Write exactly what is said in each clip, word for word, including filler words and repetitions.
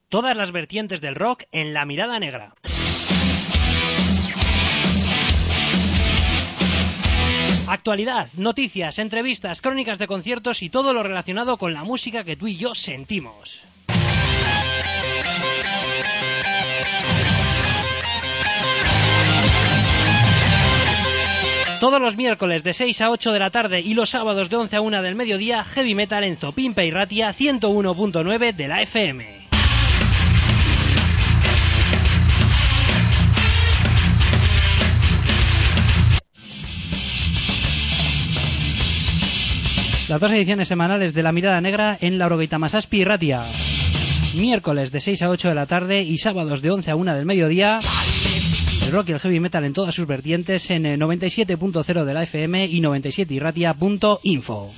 Todas las vertientes del rock en La Mirada Negra. Actualidad, noticias, entrevistas, crónicas de conciertos y todo lo relacionado con la música que tú y yo sentimos. Todos los miércoles de seis a ocho de la tarde y los sábados de once a una del mediodía, Heavy Metal en Zopimpa y Ratia ciento uno punto nueve de la F M. Las dos ediciones semanales de La Mirada Negra en Laurogeita Masazpi y Ratia. Miércoles de seis a ocho de la tarde y sábados de once a una del mediodía. El rock y el heavy metal en todas sus vertientes en noventa y siete punto cero de la F M y noventa y siete y ratia punto info.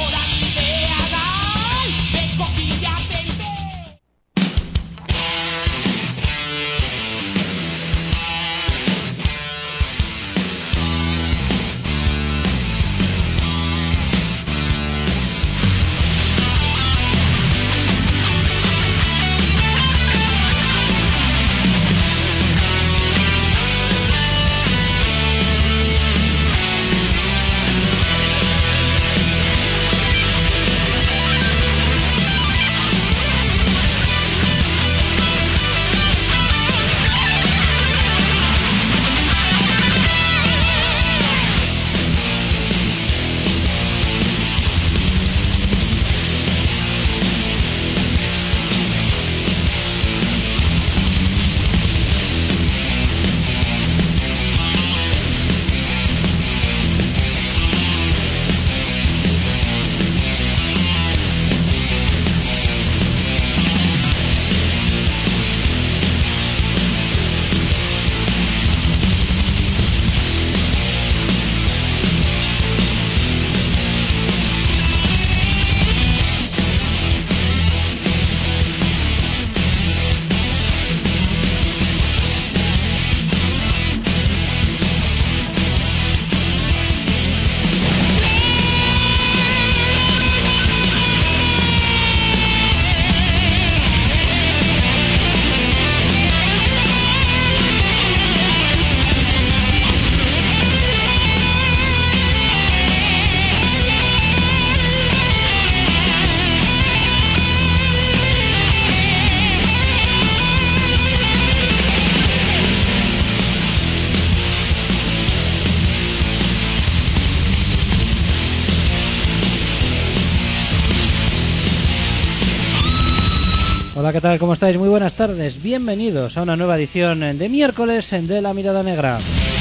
Hola, ¿qué tal? ¿Cómo estáis? Muy buenas tardes. Bienvenidos a una nueva edición de miércoles de La Mirada Negra.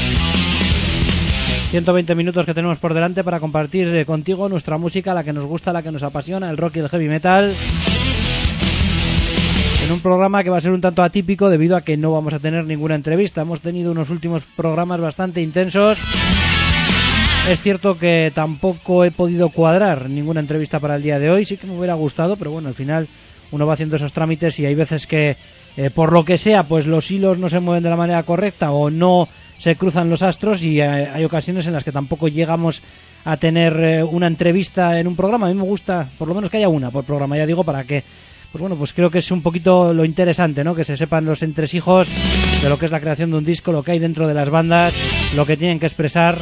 ciento veinte minutos que tenemos por delante para compartir contigo nuestra música, la que nos gusta, la que nos apasiona, el rock y el heavy metal. En un programa que va a ser un tanto atípico debido a que no vamos a tener ninguna entrevista. Hemos tenido unos últimos programas bastante intensos. Es cierto que tampoco he podido cuadrar ninguna entrevista para el día de hoy. Sí que me hubiera gustado, pero bueno, al final uno va haciendo esos trámites y hay veces que eh, por lo que sea, pues los hilos no se mueven de la manera correcta o no se cruzan los astros y eh, hay ocasiones en las que tampoco llegamos a tener eh, una entrevista en un programa. A mí me gusta, por lo menos que haya una por programa, ya digo, para que, pues bueno, pues creo que es un poquito lo interesante, ¿no? Que se sepan los entresijos de lo que es la creación de un disco, lo que hay dentro de las bandas, lo que tienen que expresar.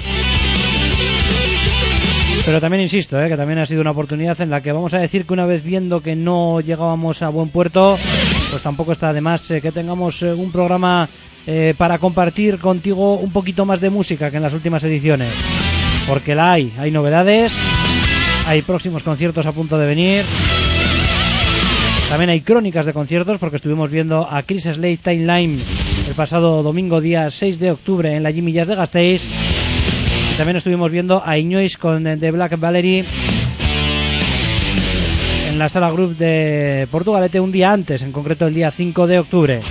Pero también insisto, ¿eh? que también ha sido una oportunidad en la que vamos a decir que una vez viendo que no llegábamos a buen puerto, pues tampoco está de más eh, que tengamos eh, un programa eh, para compartir contigo un poquito más de música que en las últimas ediciones. Porque la hay, hay novedades, hay próximos conciertos a punto de venir. También hay crónicas de conciertos porque estuvimos viendo a Chris Slade Timeline el pasado domingo día seis de octubre en la Jimmy Jazz de Gasteiz. También estuvimos viendo a Inoiz con The Black Valerie en la Sala Group de Portugalete un día antes, en concreto el día cinco de octubre.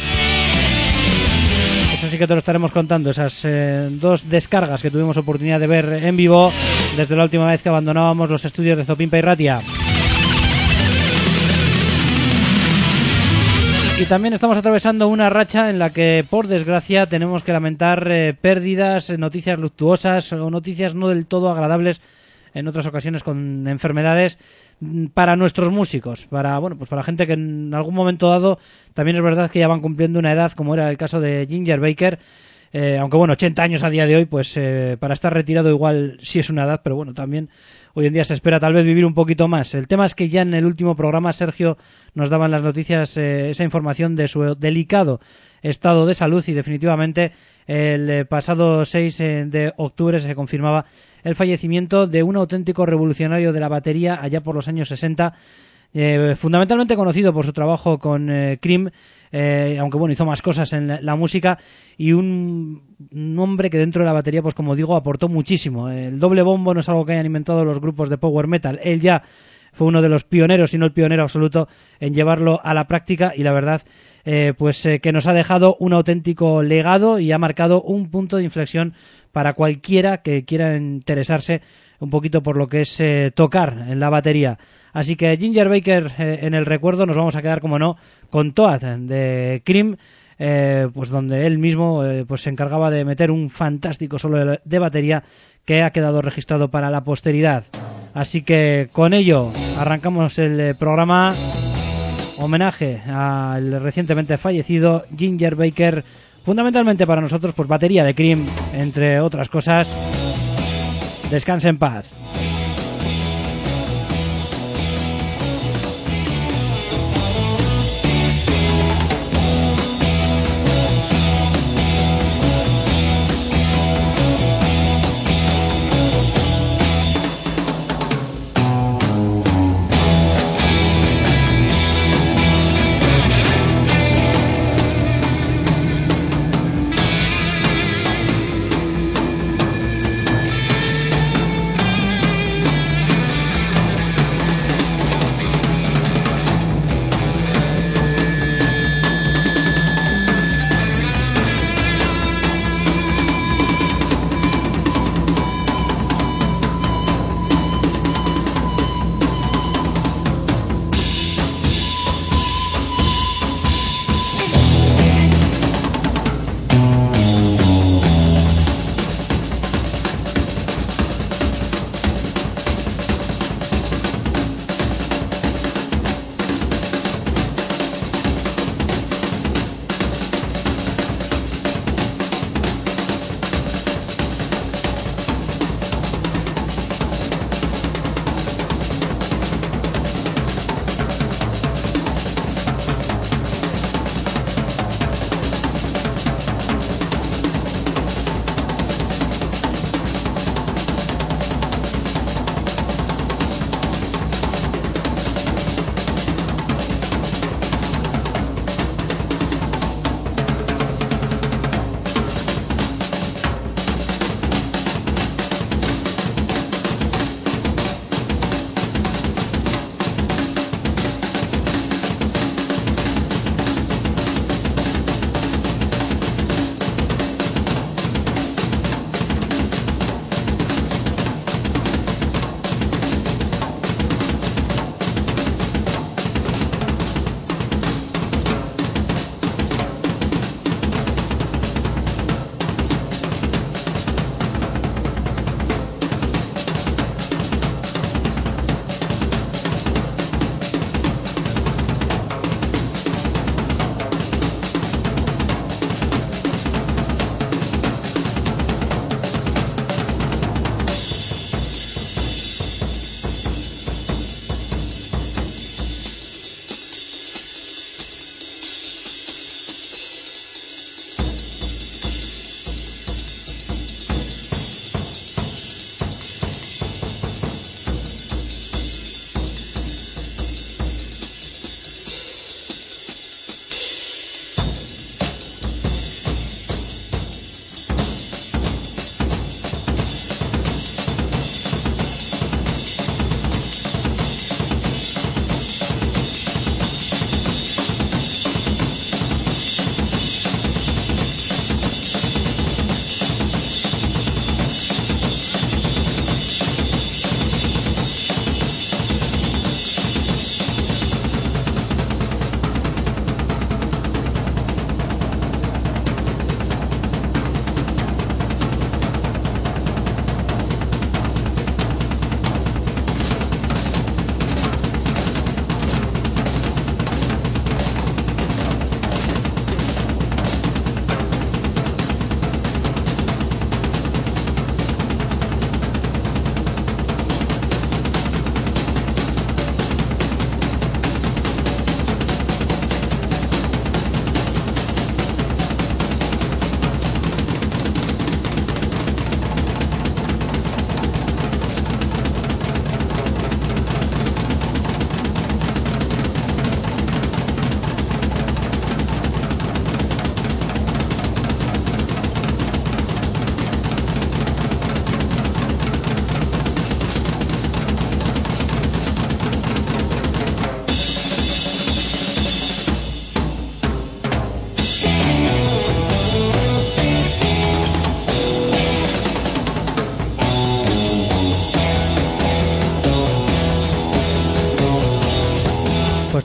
Eso sí que te lo estaremos contando, esas eh, dos descargas que tuvimos oportunidad de ver en vivo desde la última vez que abandonábamos los estudios de Zopimpa y Ratia. Y también estamos atravesando una racha en la que, por desgracia, tenemos que lamentar eh, pérdidas, noticias luctuosas o noticias no del todo agradables en otras ocasiones con enfermedades, para nuestros músicos, para bueno pues para gente que en algún momento dado también es verdad que ya van cumpliendo una edad, como era el caso de Ginger Baker. Eh, aunque bueno, ochenta años a día de hoy, pues eh, para estar retirado igual sí es una edad, pero bueno, también hoy en día se espera tal vez vivir un poquito más. El tema es que ya en el último programa Sergio nos daba en las noticias eh, esa información de su delicado estado de salud y definitivamente el eh, pasado seis eh, de octubre se confirmaba el fallecimiento de un auténtico revolucionario de la batería allá por los años sesenta, eh, fundamentalmente conocido por su trabajo con eh, Cream. Eh, aunque bueno, hizo más cosas en la, la música, y un, un hombre que dentro de la batería, pues como digo, aportó muchísimo. El doble bombo no es algo que hayan inventado los grupos de power metal, él ya fue uno de los pioneros, si no el pionero absoluto, en llevarlo a la práctica, y la verdad eh, pues eh, que nos ha dejado un auténtico legado y ha marcado un punto de inflexión para cualquiera que quiera interesarse un poquito por lo que es eh, tocar en la batería. Así que Ginger Baker eh, en el recuerdo, nos vamos a quedar, como no, con Toad de Cream, eh, pues donde él mismo eh, pues se encargaba de meter un fantástico solo de, de batería que ha quedado registrado para la posteridad. Así que con ello arrancamos el eh, programa, homenaje al recientemente fallecido Ginger Baker, fundamentalmente para nosotros pues batería de Cream, entre otras cosas. Descanse en paz.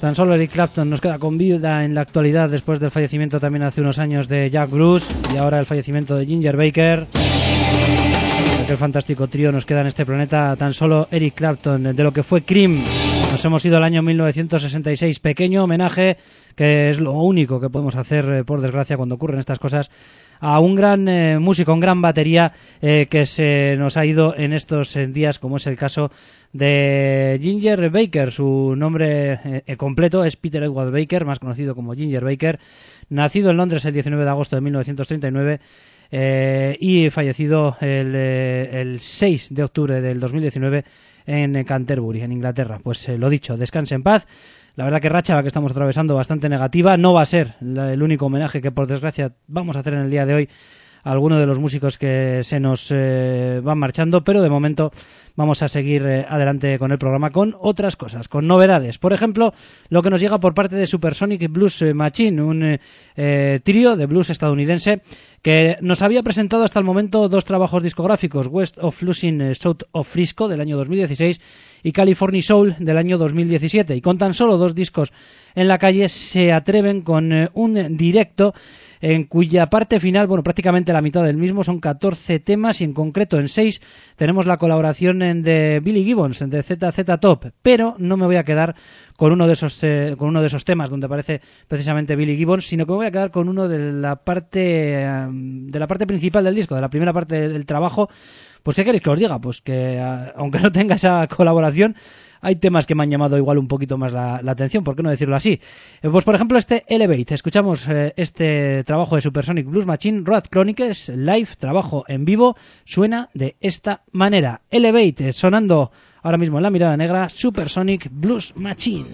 Tan solo Eric Clapton nos queda con vida en la actualidad después del fallecimiento también hace unos años de Jack Bruce y ahora el fallecimiento de Ginger Baker. Aquel fantástico trío nos queda en este planeta tan solo Eric Clapton. De lo que fue Cream nos hemos ido al año mil novecientos sesenta y seis, pequeño homenaje que es lo único que podemos hacer, eh, por desgracia, cuando ocurren estas cosas, a un gran eh, músico, un gran batería eh, que se nos ha ido en estos eh, días, como es el caso de Ginger Baker. Su nombre eh, completo es Peter Edward Baker, más conocido como Ginger Baker, nacido en Londres el diecinueve de agosto de mil novecientos treinta y nueve eh, y fallecido el, eh, el seis de octubre del dos mil diecinueve en Canterbury, en Inglaterra. Pues eh, lo dicho, descanse en paz. La verdad que racha la que estamos atravesando bastante negativa. No va a ser la, el único homenaje que por desgracia vamos a hacer en el día de hoy a algunos de los músicos que se nos eh, van marchando, pero de momento vamos a seguir eh, adelante con el programa con otras cosas, con novedades. Por ejemplo, lo que nos llega por parte de Supersonic Blues Machine, un eh, eh, trío de blues estadounidense que nos había presentado hasta el momento dos trabajos discográficos, West of Flushing, eh, South of Frisco del año dos mil dieciséis y California Soul del año dos mil diecisiete, y con tan solo dos discos en la calle se atreven con eh, un directo en cuya parte final, bueno, prácticamente la mitad del mismo, son catorce temas y en concreto en seis tenemos la colaboración de Billy Gibbons, de Z Z Top, pero no me voy a quedar con uno de esos eh, con uno de esos temas donde aparece precisamente Billy Gibbons, sino que me voy a quedar con uno de la parte eh, de la parte principal del disco, de la primera parte del trabajo. Pues ¿qué queréis que os diga? Pues que aunque no tenga esa colaboración, hay temas que me han llamado igual un poquito más la, la atención, ¿por qué no decirlo así? Eh, pues por ejemplo este Elevate, escuchamos eh, este trabajo de Supersonic Blues Machine, Road Chronicles, live, trabajo en vivo, suena de esta manera. Elevate, sonando ahora mismo en la mirada negra, Supersonic Blues Machine.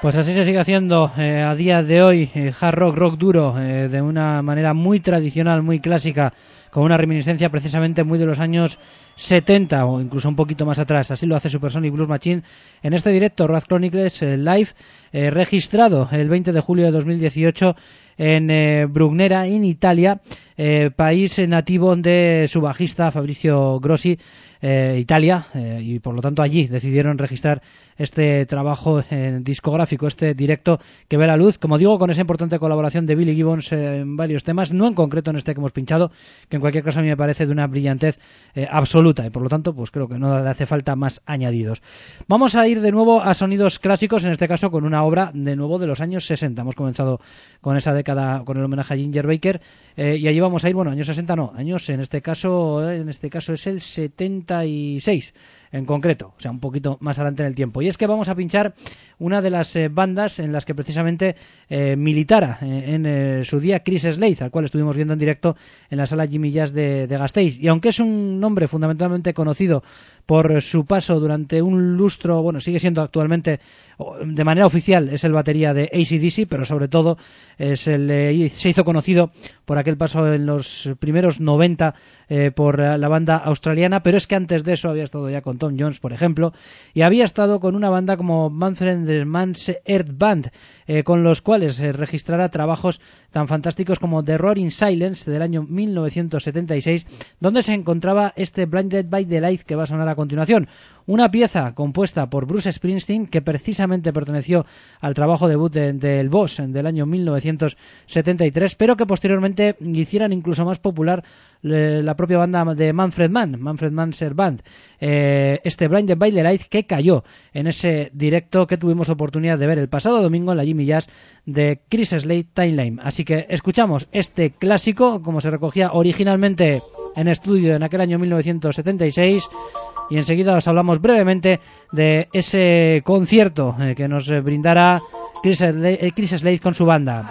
Pues así se sigue haciendo eh, a día de hoy, eh, hard rock, rock duro, eh, de una manera muy tradicional, muy clásica, con una reminiscencia precisamente muy de los años setenta o incluso un poquito más atrás. Así lo hace Supersonic Blues Machine en este directo Wrath Chronicles eh, live, eh, registrado el veinte de julio de dos mil dieciocho en eh, Brugnera, en Italia, eh, país nativo de su bajista Fabrizio Grossi, eh, Italia, eh, y por lo tanto allí decidieron registrar este trabajo eh, discográfico, este directo que ve la luz, como digo, con esa importante colaboración de Billy Gibbons eh, en varios temas, no en concreto en este que hemos pinchado, que en cualquier caso a mí me parece de una brillantez eh, absoluta, y por lo tanto pues creo que no le hace falta más añadidos. Vamos a ir de nuevo a sonidos clásicos, en este caso con una obra de nuevo de los años sesenta. Hemos comenzado con esa década, con el homenaje a Ginger Baker, eh, y allí vamos a ir, bueno, años sesenta no, años en este caso, eh, en este caso es el setenta y seis en concreto, o sea, un poquito más adelante en el tiempo. Y es que vamos a pinchar una de las eh, bandas en las que precisamente eh, militara eh, en eh, su día Chris Slade, al cual estuvimos viendo en directo en la sala Jimmy Jazz de, de Gasteiz. Y aunque es un nombre fundamentalmente conocido por su paso durante un lustro, bueno, sigue siendo actualmente, de manera oficial, es el batería de A C D C, pero sobre todo es el, eh, se hizo conocido por aquel paso en los primeros noventa eh, por la banda australiana, pero es que antes de eso había estado ya con Tom Jones, por ejemplo, y había estado con una banda como Manfred Mann's Earth Band, eh, con los cuales eh, registrara trabajos tan fantásticos como The Roaring Silence del año mil novecientos setenta y seis, donde se encontraba este Blinded by the Light que va a sonar a continuación. Una pieza compuesta por Bruce Springsteen que precisamente perteneció al trabajo debut del de, de Boss del año mil novecientos setenta y tres, pero que posteriormente hicieran incluso más popular eh, la propia banda de Manfred Mann, Manfred Mann's Earth Band, eh, este Blinded by the Light, que cayó en ese directo que tuvimos oportunidad de ver el pasado domingo en la Jimmy Jazz de Chris Slade Timeline. Así que escuchamos este clásico como se recogía originalmente en estudio en aquel año mil novecientos setenta y seis, y enseguida os hablamos brevemente de ese concierto eh, que nos eh, brindará Chris Slade, eh, Chris Slade con su banda.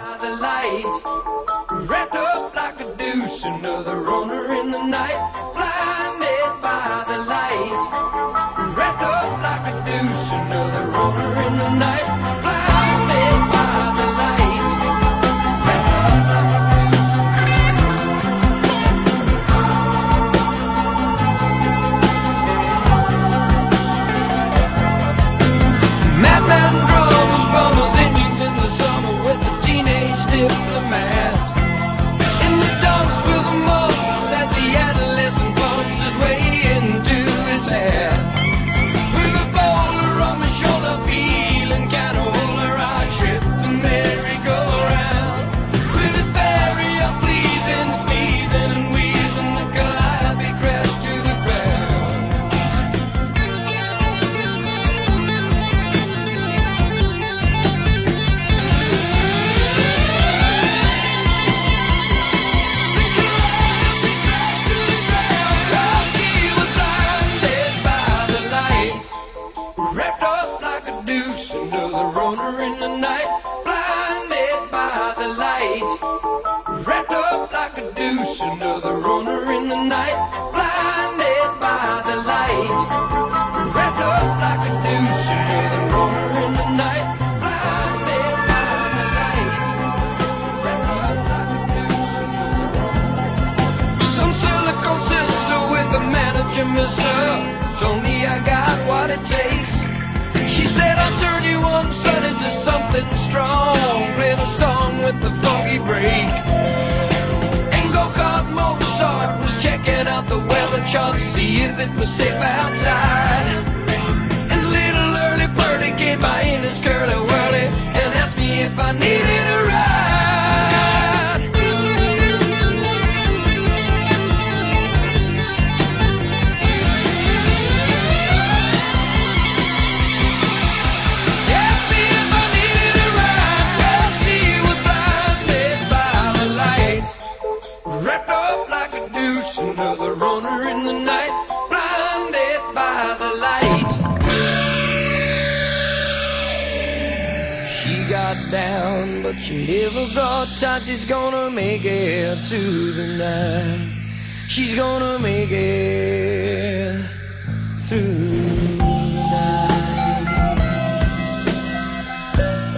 She never got tired, she's gonna make it to the night. She's gonna make it through the night.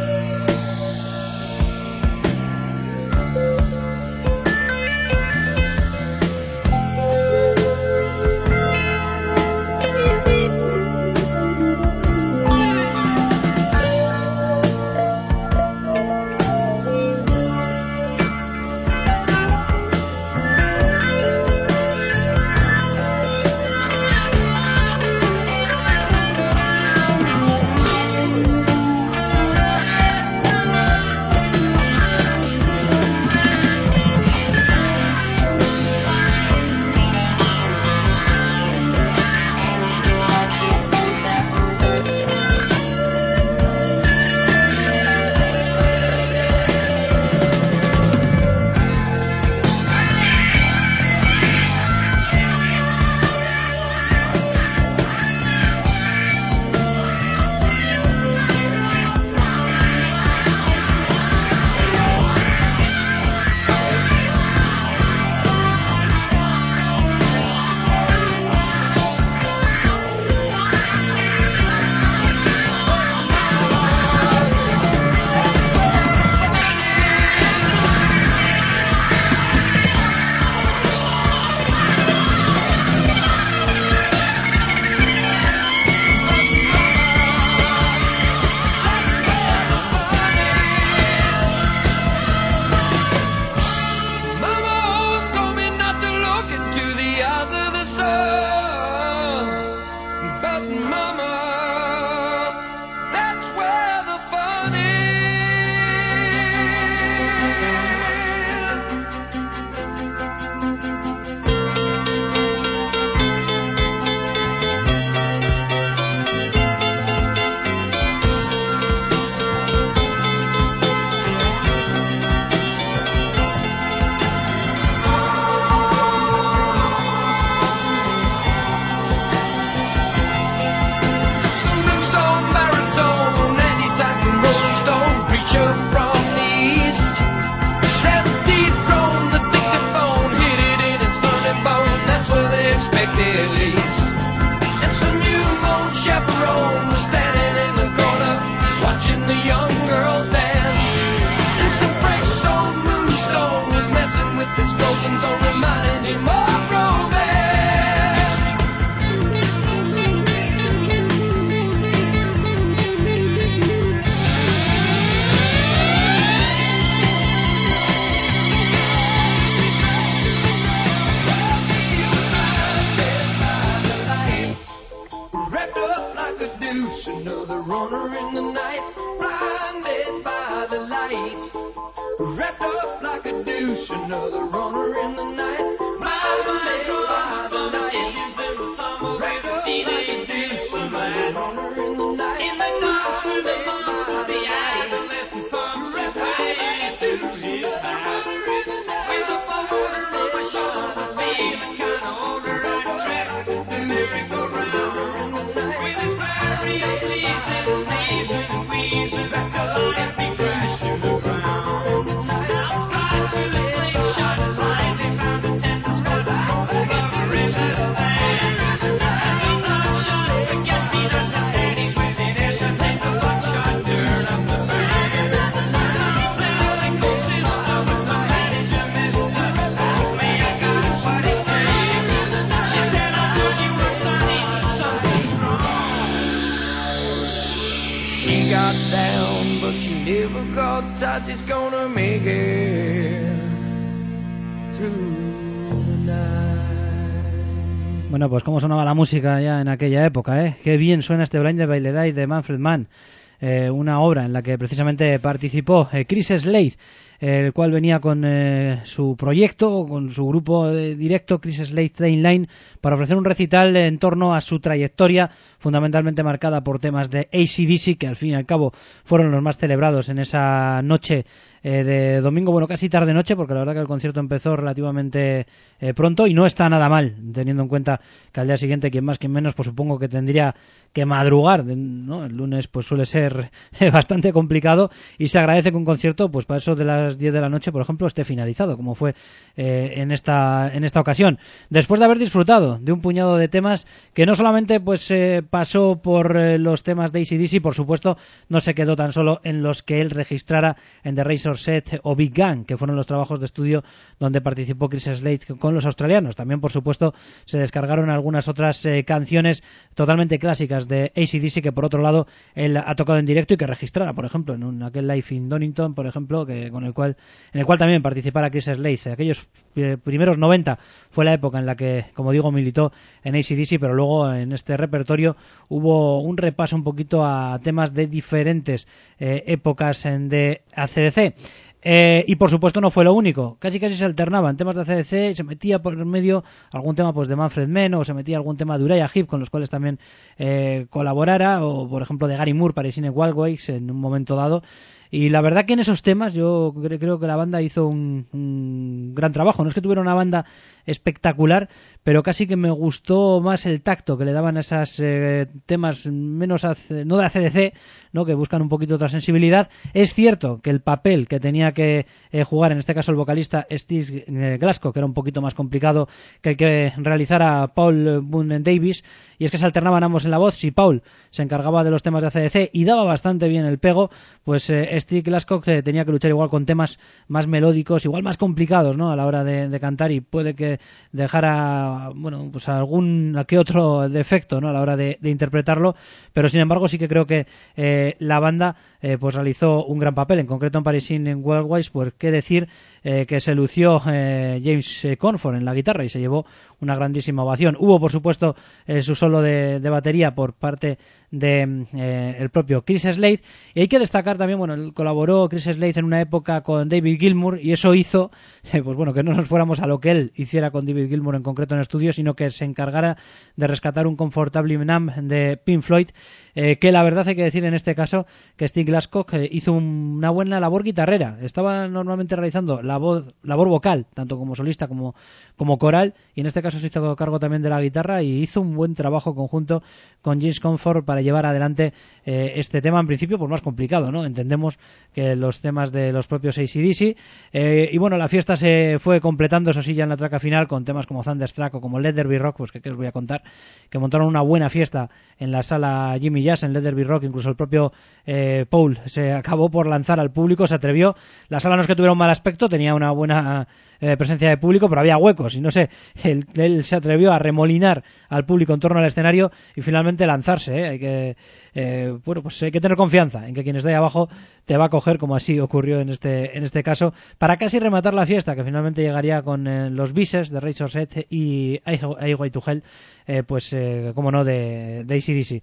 another runner in the night, blinded by the light, wrapped up like a douche, another runner in the night, blinded by the light, wrapped up like a douche, another runner in the night, in the dark with the monks as the adolescent pumps his way to his back, with a boulder on my shoulder, feeling kinda older, I track the merry-go-round, with his very pleasing sneezing and wheezing, till everything crashed to the ground. Now Scott with a slingshot blindly found a tender spot over his sand. As he bloodshot forget-me-not to daddies within earshot, take the bloodshot turn up the band. Some say like cold sister with the manager, mister, help me, I got what it takes. She said, I'll do you work, sonny, just something's wrong. She got down, but she never got tight. She's gonna make it through the night. Bueno, pues cómo sonaba la música ya en aquella época, ¿eh? Qué bien suena este Blinded by the Light de Manfred Mann, eh, una obra en la que precisamente participó eh, Chris Slade, el cual venía con eh, su proyecto, con su grupo eh, directo, Chris Slade Trainline, para ofrecer un recital en torno a su trayectoria, fundamentalmente marcada por temas de A C D C, que al fin y al cabo fueron los más celebrados en esa noche eh, de domingo, bueno, casi tarde-noche, porque la verdad que el concierto empezó relativamente eh, pronto y no está nada mal, teniendo en cuenta que al día siguiente, quien más, quien menos, pues supongo que tendría que madrugar, ¿no? El lunes pues suele ser eh, bastante complicado y se agradece que un concierto, pues para eso de las diez de la noche, por ejemplo, esté finalizado, como fue eh, en esta en esta ocasión. Después de haber disfrutado de un puñado de temas que no solamente pues eh, pasó por eh, los temas de A C D C, por supuesto, no se quedó tan solo en los que él registrara en The Razor's Edge o Big Gang, que fueron los trabajos de estudio donde participó Chris Slade con los australianos. También, por supuesto, se descargaron algunas otras eh, canciones totalmente clásicas de A C D C que, por otro lado, él ha tocado en directo y que registrara, por ejemplo, en un, aquel Live in Donington, por ejemplo, que con el cual en el cual también participara Chris Slade. Aquellos eh, primeros noventa fue la época en la que, como digo, militó en A C D C, pero luego en este repertorio hubo un repaso un poquito a temas de diferentes eh, épocas en de A C D C. Eh, y por supuesto no fue lo único, casi casi se alternaban temas de A C D C, se metía por medio algún tema pues de Manfred Mann, o se metía algún tema de Uriah Heep con los cuales también eh, colaborara, o por ejemplo de Gary Moore para Cine Wildways en un momento dado. Y la verdad que en esos temas yo cre- creo que la banda hizo un, un gran trabajo. No es que tuviera una banda espectacular, pero casi que me gustó más el tacto que le daban a esos eh, temas menos A C, no de A C D C, ¿no? Que buscan un poquito otra sensibilidad. Es cierto que el papel que tenía que eh, jugar, en este caso el vocalista Steve eh, Glasgow, que era un poquito más complicado que el que realizara Paul Boone Davis, y es que se alternaban ambos en la voz. Si Paul se encargaba de los temas de A C D C y daba bastante bien el pego, pues eh, Steve Glasgow eh, tenía que luchar igual con temas más melódicos, igual más complicados, ¿no? A la hora de, de cantar, y puede que dejara, bueno, pues algún que otro defecto, ¿no? A la hora de, de interpretarlo, pero sin embargo sí que creo que eh, la banda eh, pues realizó un gran papel, en concreto en Parisine en Wildways, pues qué decir eh, que se lució eh, James Cornford en la guitarra y se llevó una grandísima ovación. Hubo, por supuesto, eh, su solo de, de batería por parte de eh, el propio Chris Slade, y hay que destacar también, bueno, él colaboró Chris Slade en una época con David Gilmour, y eso hizo eh, pues bueno, que no nos fuéramos a lo que él hiciera con David Gilmour en concreto en estudio, sino que se encargara de rescatar un Comfortably Numb de Pink Floyd, eh, que la verdad hay que decir en este caso que Steve Glasgow eh, hizo un, una buena labor guitarrera. Estaba normalmente realizando labor, labor vocal, tanto como solista como, como coral, y en este caso se hizo cargo también de la guitarra y hizo un buen trabajo conjunto con James Comfort para llevar adelante eh, este tema, en principio pues más complicado, ¿no? Entendemos que los temas de los propios A C D C, eh, y bueno, la fiesta se fue completando, eso sí, ya en la traca final, con temas como Thunderstruck o como Let There Be Rock, pues que, que os voy a contar, que montaron una buena fiesta en la sala Jimmy Jazz en Let There Be Rock. Incluso el propio eh, Paul se acabó por lanzar al público, se atrevió. La sala no es que tuviera un mal aspecto, tenía una buena eh, presencia de público, pero había huecos y no sé, él, él se atrevió a remolinar al público en torno al escenario y finalmente lanzarse, ¿eh? Hay que eh, bueno, pues hay que tener confianza en que quien está ahí abajo te va a coger, como así ocurrió en este en este caso, para casi rematar la fiesta, que finalmente llegaría con eh, los bises de Razor's Edge y Highway to Hell, eh, pues eh, como no, de, de A C D C.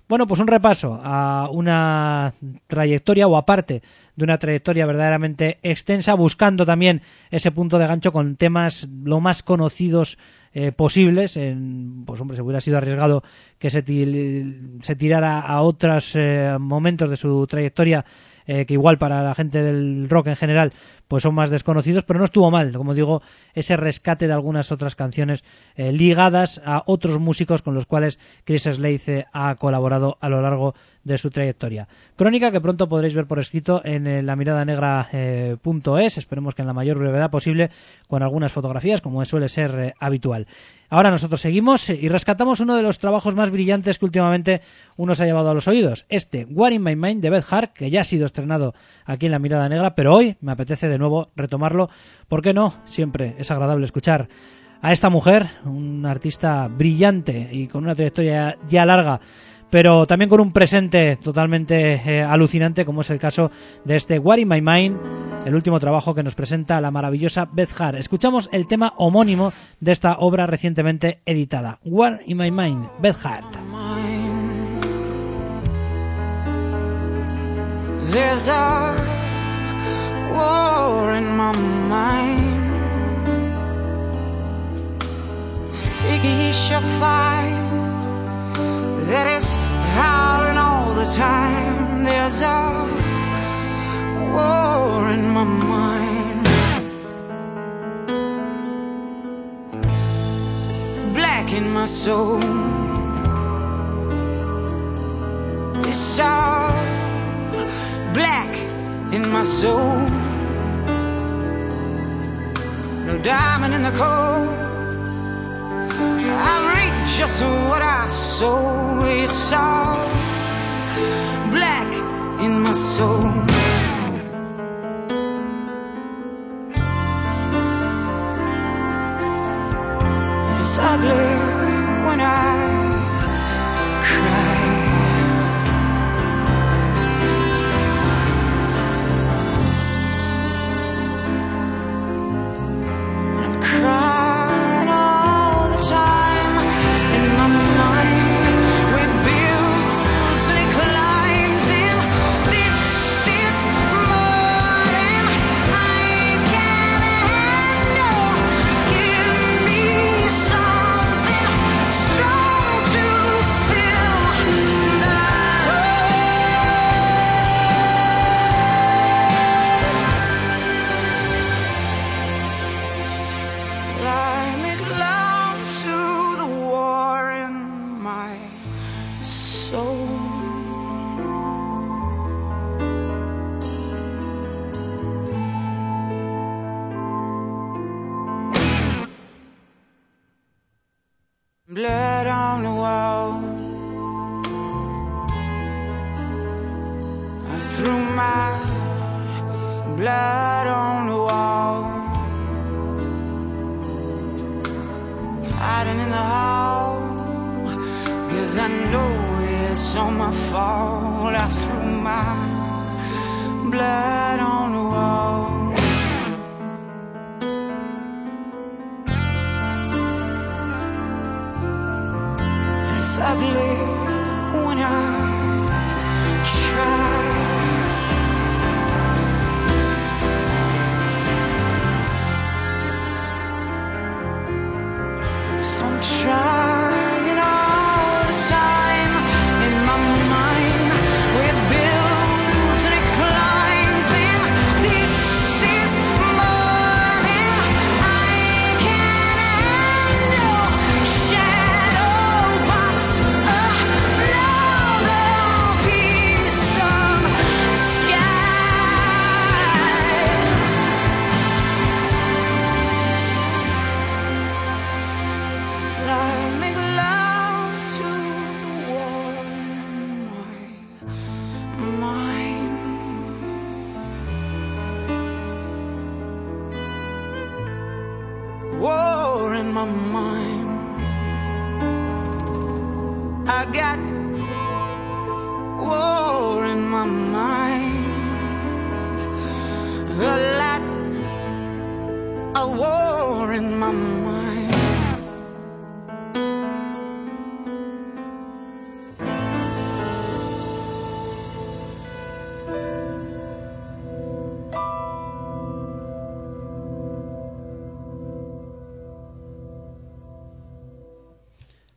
Bueno, pues un repaso a una trayectoria o aparte de una trayectoria verdaderamente extensa, buscando también ese punto de gancho con temas lo más conocidos eh, posibles. En, pues hombre, se hubiera sido arriesgado que se, til, se tirara a otros eh, momentos de su trayectoria eh, que igual para la gente del rock en general pues son más desconocidos, pero no estuvo mal, como digo, ese rescate de algunas otras canciones eh, ligadas a otros músicos con los cuales Chris Slade ha colaborado a lo largo de su trayectoria. Crónica que pronto podréis ver por escrito en eh, la mirada negra punto es, esperemos que en la mayor brevedad posible, con algunas fotografías, como suele ser eh, habitual. Ahora nosotros seguimos y rescatamos uno de los trabajos más brillantes que últimamente uno se ha llevado a los oídos, este War in My Mind de Beth Hart, que ya ha sido estrenado aquí en la mirada negra, pero hoy me apetece de nuevo retomarlo. ¿Por qué no? Siempre es agradable escuchar a esta mujer, una artista brillante y con una trayectoria ya larga, pero también con un presente totalmente eh, alucinante, como es el caso de este War in My Mind, el último trabajo que nos presenta la maravillosa Beth Hart. Escuchamos el tema homónimo de esta obra recientemente editada, War in My Mind, Beth Hart. There's a war in my mind, seeking ye shall find that it's howling all the time. There's a war in my mind, black in my soul. It's all black in my soul. No diamond in the coal. I reap just what I sow. It's all black in my soul. It's ugly when I cry. Blood on the wall. I threw my blood on the wall, hiding in the hall, 'cause I know it's all my fault. I threw my blood on the wall. It's ugly when I try. So I'm trying all the time in my mind. It builds and it climbs in. This is more than I can handle. Shadow box, another piece of sky. I make love to the war in my mind. War in my mind. I got war in my mind. A lot of war in my mind.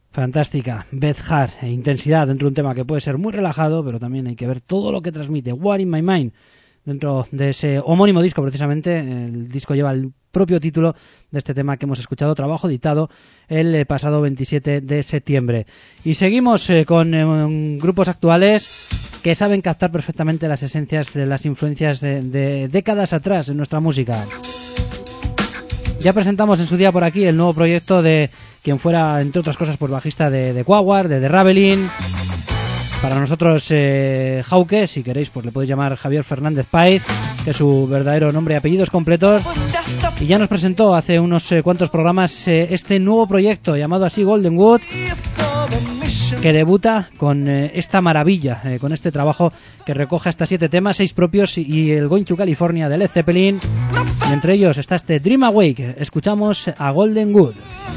Fantástica, Beth Hart, e intensidad dentro de un tema que puede ser muy relajado, pero también hay que ver todo lo que transmite. War in My Mind, dentro de ese homónimo disco precisamente. El disco lleva el propio título de este tema que hemos escuchado, trabajo editado el eh, pasado veintisiete de septiembre. Y seguimos eh, con eh, grupos actuales que saben captar perfectamente las esencias, eh, las influencias de, de décadas atrás en nuestra música. Ya presentamos en su día por aquí el nuevo proyecto de quien fuera, entre otras cosas, pues bajista de, de Quagwar, de The Ravelin. Para nosotros, eh, Jauke, si queréis, pues le podéis llamar Javier Fernández Páez, que es su verdadero nombre y apellidos completos. Y ya nos presentó hace unos eh, cuantos programas eh, este nuevo proyecto llamado así Golden Wood, que debuta con eh, esta maravilla, eh, con este trabajo que recoge hasta siete temas, seis propios y el Going to California de Led Zeppelin. Y entre ellos está este Dream Awake. Escuchamos a Golden Wood.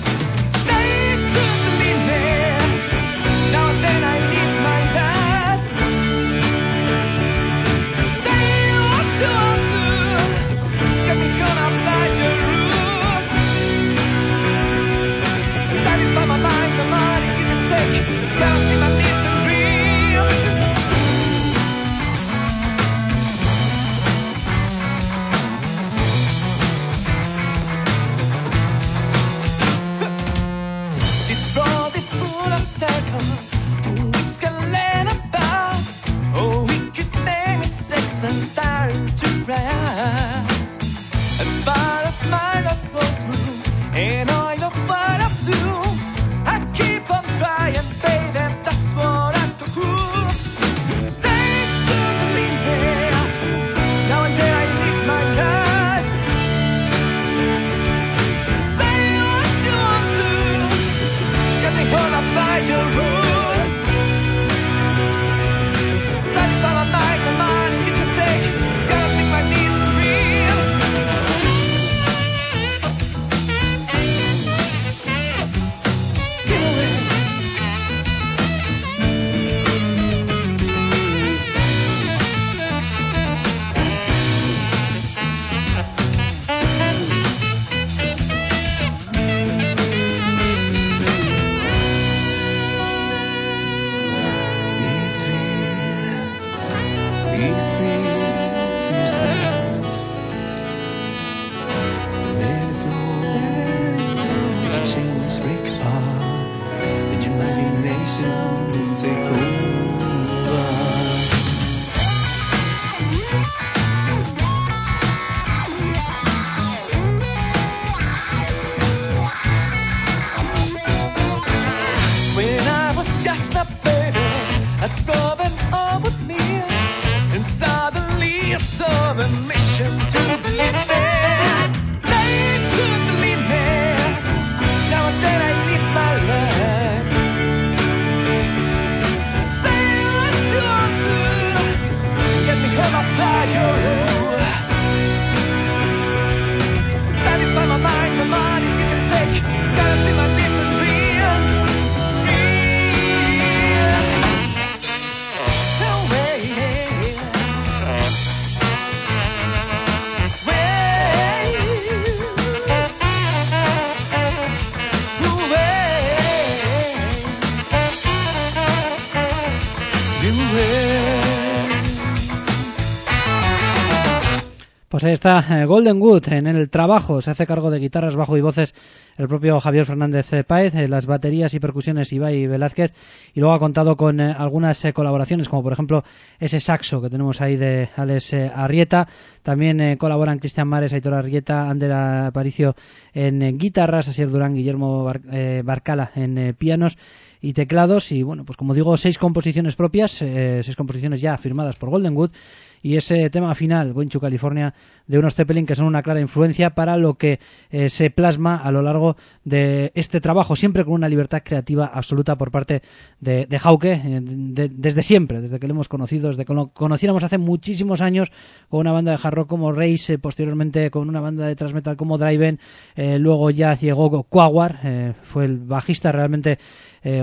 Pues ahí está Golden Wood en el trabajo. Se hace cargo de guitarras, bajo y voces el propio Javier Fernández Páez, las baterías y percusiones Ibai Velázquez, y luego ha contado con eh, algunas eh, colaboraciones, como por ejemplo ese saxo que tenemos ahí de Alex eh, Arrieta. También eh, colaboran Cristian Mares, Aitor Arrieta, Ander Aparicio en eh, guitarras, Asier Durán, Guillermo Bar- eh, Barcala en eh, pianos y teclados. Y bueno, pues como digo, seis composiciones propias, eh, seis composiciones ya firmadas por Golden Wood, y ese tema final, Going to California, de unos Zeppelin que son una clara influencia para lo que eh, se plasma a lo largo de este trabajo, siempre con una libertad creativa absoluta por parte de, de Jauke, eh, de, desde siempre, desde que lo hemos conocido, desde que lo conociéramos hace muchísimos años con una banda de hard rock como Race, eh, posteriormente con una banda de thrash metal como Driven, eh, luego ya llegó Quagwar, eh, fue el bajista realmente eh,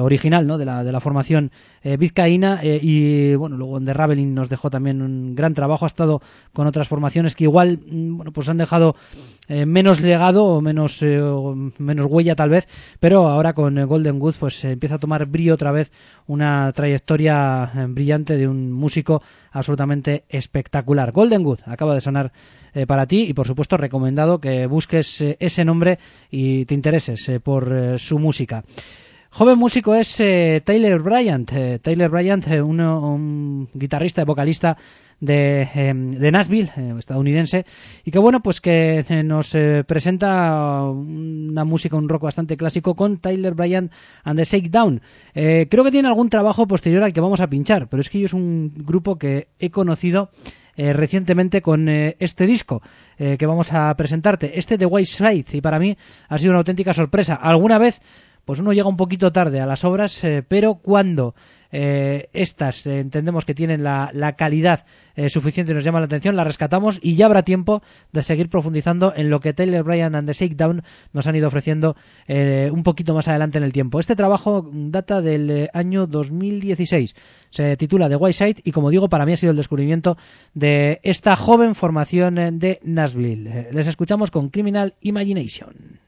original, ¿no? de la de la formación eh, vizcaína, eh, y bueno, luego en The Raveling nos dejó también un gran trabajo. Ha estado con otras formaciones que igual bueno, pues han dejado eh, menos legado o menos eh, o menos huella tal vez, pero ahora con eh, Golden Good pues eh, empieza a tomar brío otra vez, una trayectoria eh, brillante de un músico absolutamente espectacular. Golden Good acaba de sonar eh, para ti, y por supuesto recomendado que busques eh, ese nombre y te intereses eh, por eh, su música. Joven músico es eh, Tyler Bryant. Eh, Tyler Bryant, eh, uno, un guitarrista y vocalista de, eh, de Nashville, eh, estadounidense, y que bueno, pues que eh, nos eh, presenta una música, un rock bastante clásico con Tyler Bryant and the Shakedown. Eh, creo que tiene algún trabajo posterior al que vamos a pinchar, pero es que yo es un grupo que he conocido eh, recientemente con eh, este disco eh, que vamos a presentarte, este de White Side, y para mí ha sido una auténtica sorpresa. Alguna vez pues uno llega un poquito tarde a las obras, eh, pero cuando eh, estas eh, entendemos que tienen la, la calidad eh, suficiente y nos llama la atención, la rescatamos, y ya habrá tiempo de seguir profundizando en lo que Tyler Bryant and the Shakedown nos han ido ofreciendo eh, un poquito más adelante en el tiempo. Este trabajo data del eh, año dos mil dieciséis, se titula The White Side, y como digo, para mí ha sido el descubrimiento de esta joven formación eh, de Nashville. Eh, les escuchamos con Criminal Imagination.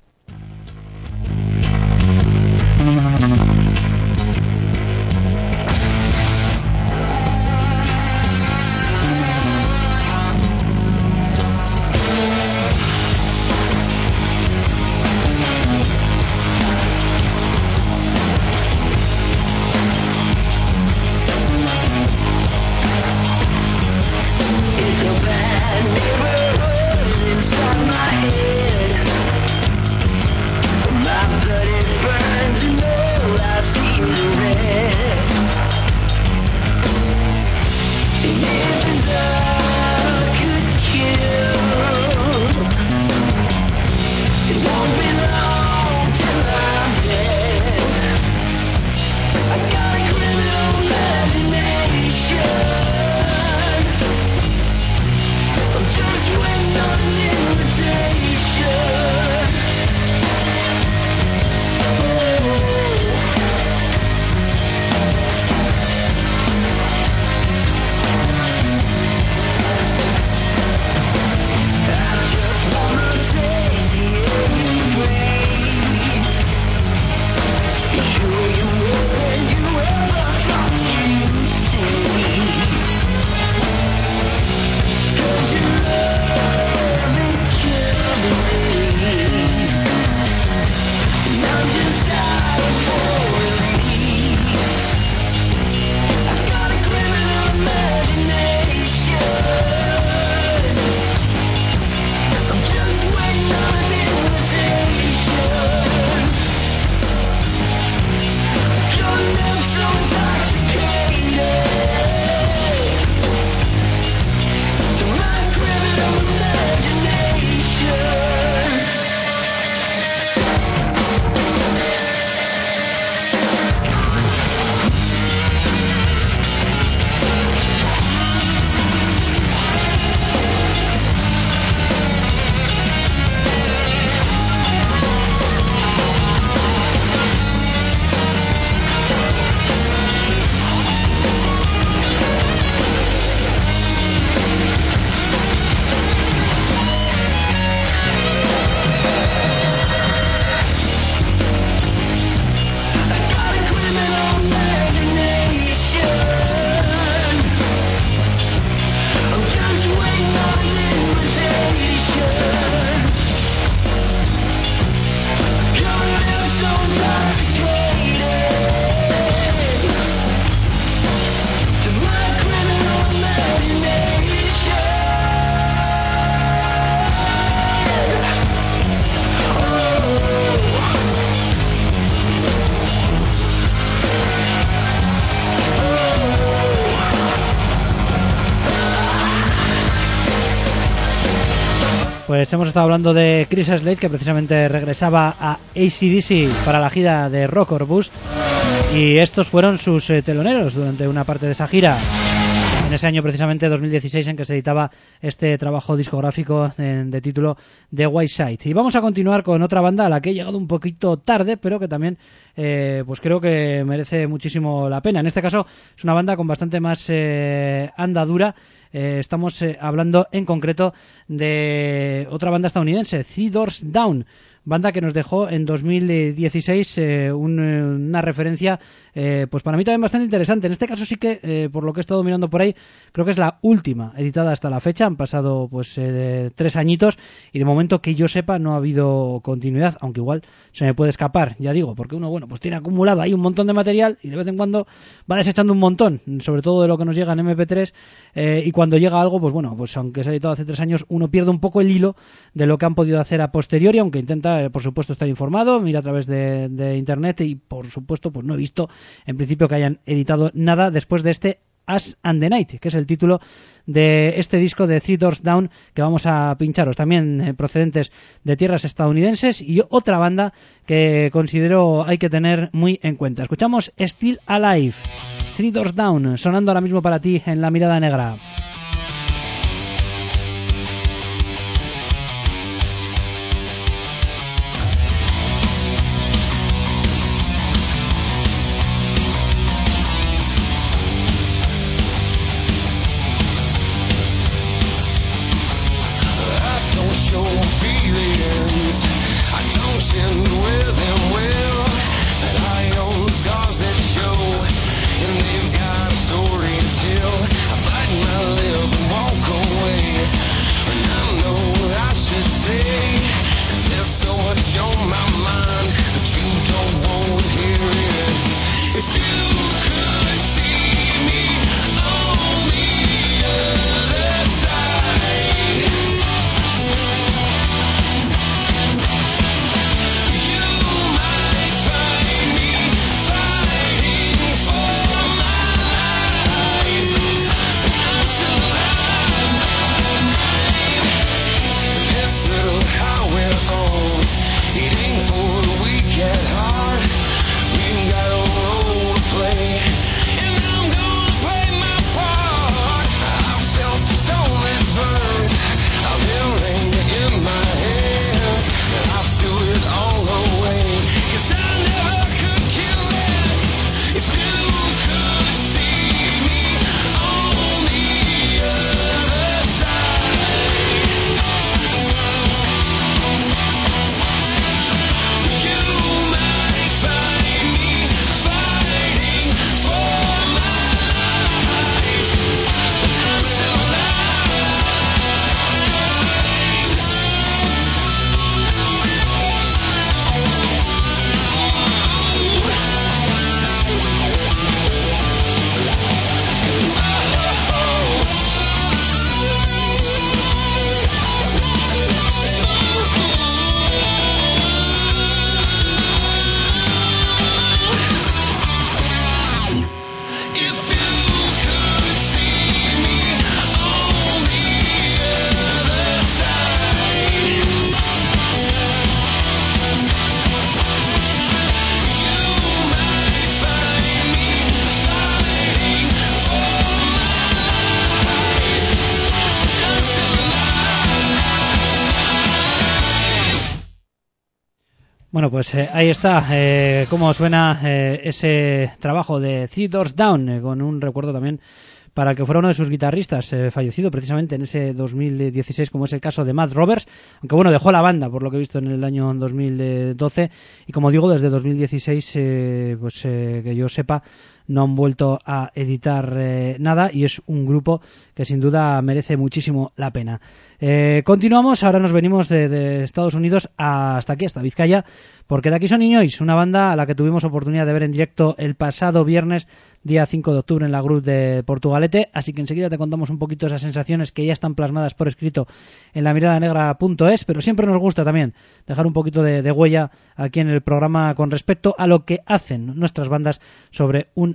Pues hemos estado hablando de Chris Slade, que precisamente regresaba a A C D C para la gira de Rock or Bust, y estos fueron sus eh, teloneros durante una parte de esa gira. en ese año precisamente dos mil dieciséis en que se editaba este trabajo discográfico de, de título The White Side. Y vamos a continuar con otra banda a la que he llegado un poquito tarde, pero que también eh, pues creo que merece muchísimo la pena. En este caso es una banda con bastante más eh, andadura. Eh, estamos eh, hablando en concreto de otra banda estadounidense, Three Doors Down, banda que nos dejó en dos mil dieciséis eh, un, una referencia eh, pues para mí también bastante interesante. En este caso sí que, eh, por lo que he estado mirando por ahí, creo que es la última editada hasta la fecha. Han pasado pues eh, tres añitos y de momento que yo sepa no ha habido continuidad, aunque igual se me puede escapar, ya digo, porque uno bueno pues tiene acumulado ahí un montón de material y de vez en cuando va desechando un montón, sobre todo de lo que nos llega en eme pe tres, eh, y cuando llega algo, pues bueno, pues aunque se ha editado hace tres años, uno pierde un poco el hilo de lo que han podido hacer a posteriori, aunque intenta eh, por supuesto estar informado, mira a través de, de internet y por supuesto pues no he visto en principio que hayan editado nada después de este Us and the Night, que es el título de este disco de Three Doors Down que vamos a pincharos, también eh, procedentes de tierras estadounidenses, y otra banda que considero hay que tener muy en cuenta. Escuchamos Still Alive, Three Doors Down, sonando ahora mismo para ti en La Mirada Negra. Bueno, pues eh, ahí está, eh, cómo suena eh, ese trabajo de Three Doors Down, eh, con un recuerdo también para el que fuera uno de sus guitarristas, eh, fallecido precisamente en ese dos mil dieciséis, como es el caso de Matt Roberts, aunque bueno, dejó la banda, por lo que he visto en el año dos mil doce, y como digo, desde dos mil dieciséis, eh, pues eh, que yo sepa, no han vuelto a editar eh, nada, y es un grupo que sin duda merece muchísimo la pena. Eh, continuamos, ahora nos venimos de, de Estados Unidos hasta aquí, hasta Vizcaya, porque de aquí son Iñois, una banda a la que tuvimos oportunidad de ver en directo el pasado viernes, día cinco de octubre, en la Cruz de Portugalete, así que enseguida te contamos un poquito esas sensaciones que ya están plasmadas por escrito en la mirada negra punto es, pero siempre nos gusta también dejar un poquito de, de huella aquí en el programa con respecto a lo que hacen nuestras bandas sobre un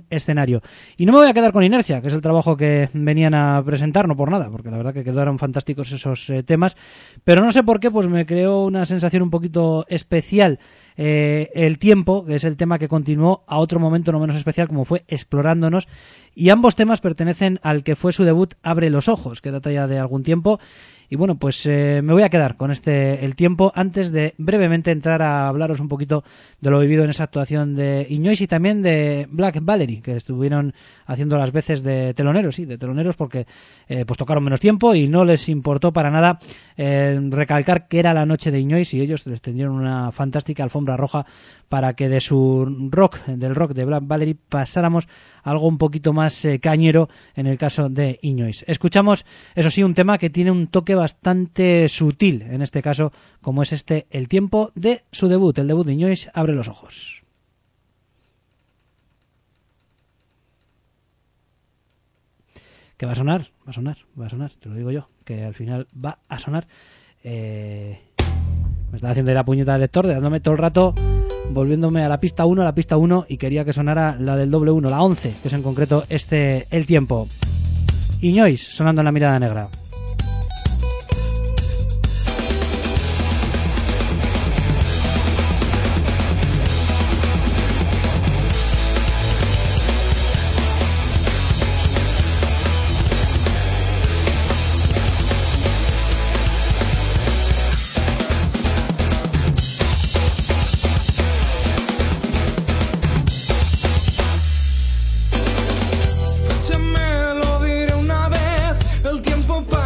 un escenario. Y no me voy a quedar con Inercia, que es el trabajo que venían a presentar, no por nada, porque la verdad que quedaron fantásticos esos eh, temas, pero no sé por qué, pues me creó una sensación un poquito especial eh, El Tiempo, que es el tema que continuó a otro momento no menos especial, como fue Explorándonos, y ambos temas pertenecen al que fue su debut Abre los Ojos, que data ya de algún tiempo. Y bueno, pues eh, me voy a quedar con este El Tiempo antes de brevemente entrar a hablaros un poquito de lo vivido en esa actuación de Iñois y también de Black Valerie, que estuvieron haciendo las veces de teloneros, sí, de teloneros porque eh, pues tocaron menos tiempo y no les importó para nada eh, recalcar que era la noche de Iñois, y ellos les tendieron una fantástica alfombra roja para que de su rock, del rock de Black Valerie, pasáramos algo un poquito más eh, cañero en el caso de Iñois. Escuchamos, eso sí, un tema que tiene un toque bastante sutil, en este caso, como es este El Tiempo de su debut, el debut de Iñois, Abre los Ojos. ¿Qué va a sonar? Va a sonar, va a sonar, te lo digo yo, que al final va a sonar. Eh... Me estaba haciendo la puñeta del lector, dándome todo el rato, volviéndome a la pista uno, a la pista uno, y quería que sonara la del doble uno, la once, que es en concreto este El Tiempo. Iñois, sonando en La Mirada Negra. Escúchame, lo diré una vez, el tiempo pasa.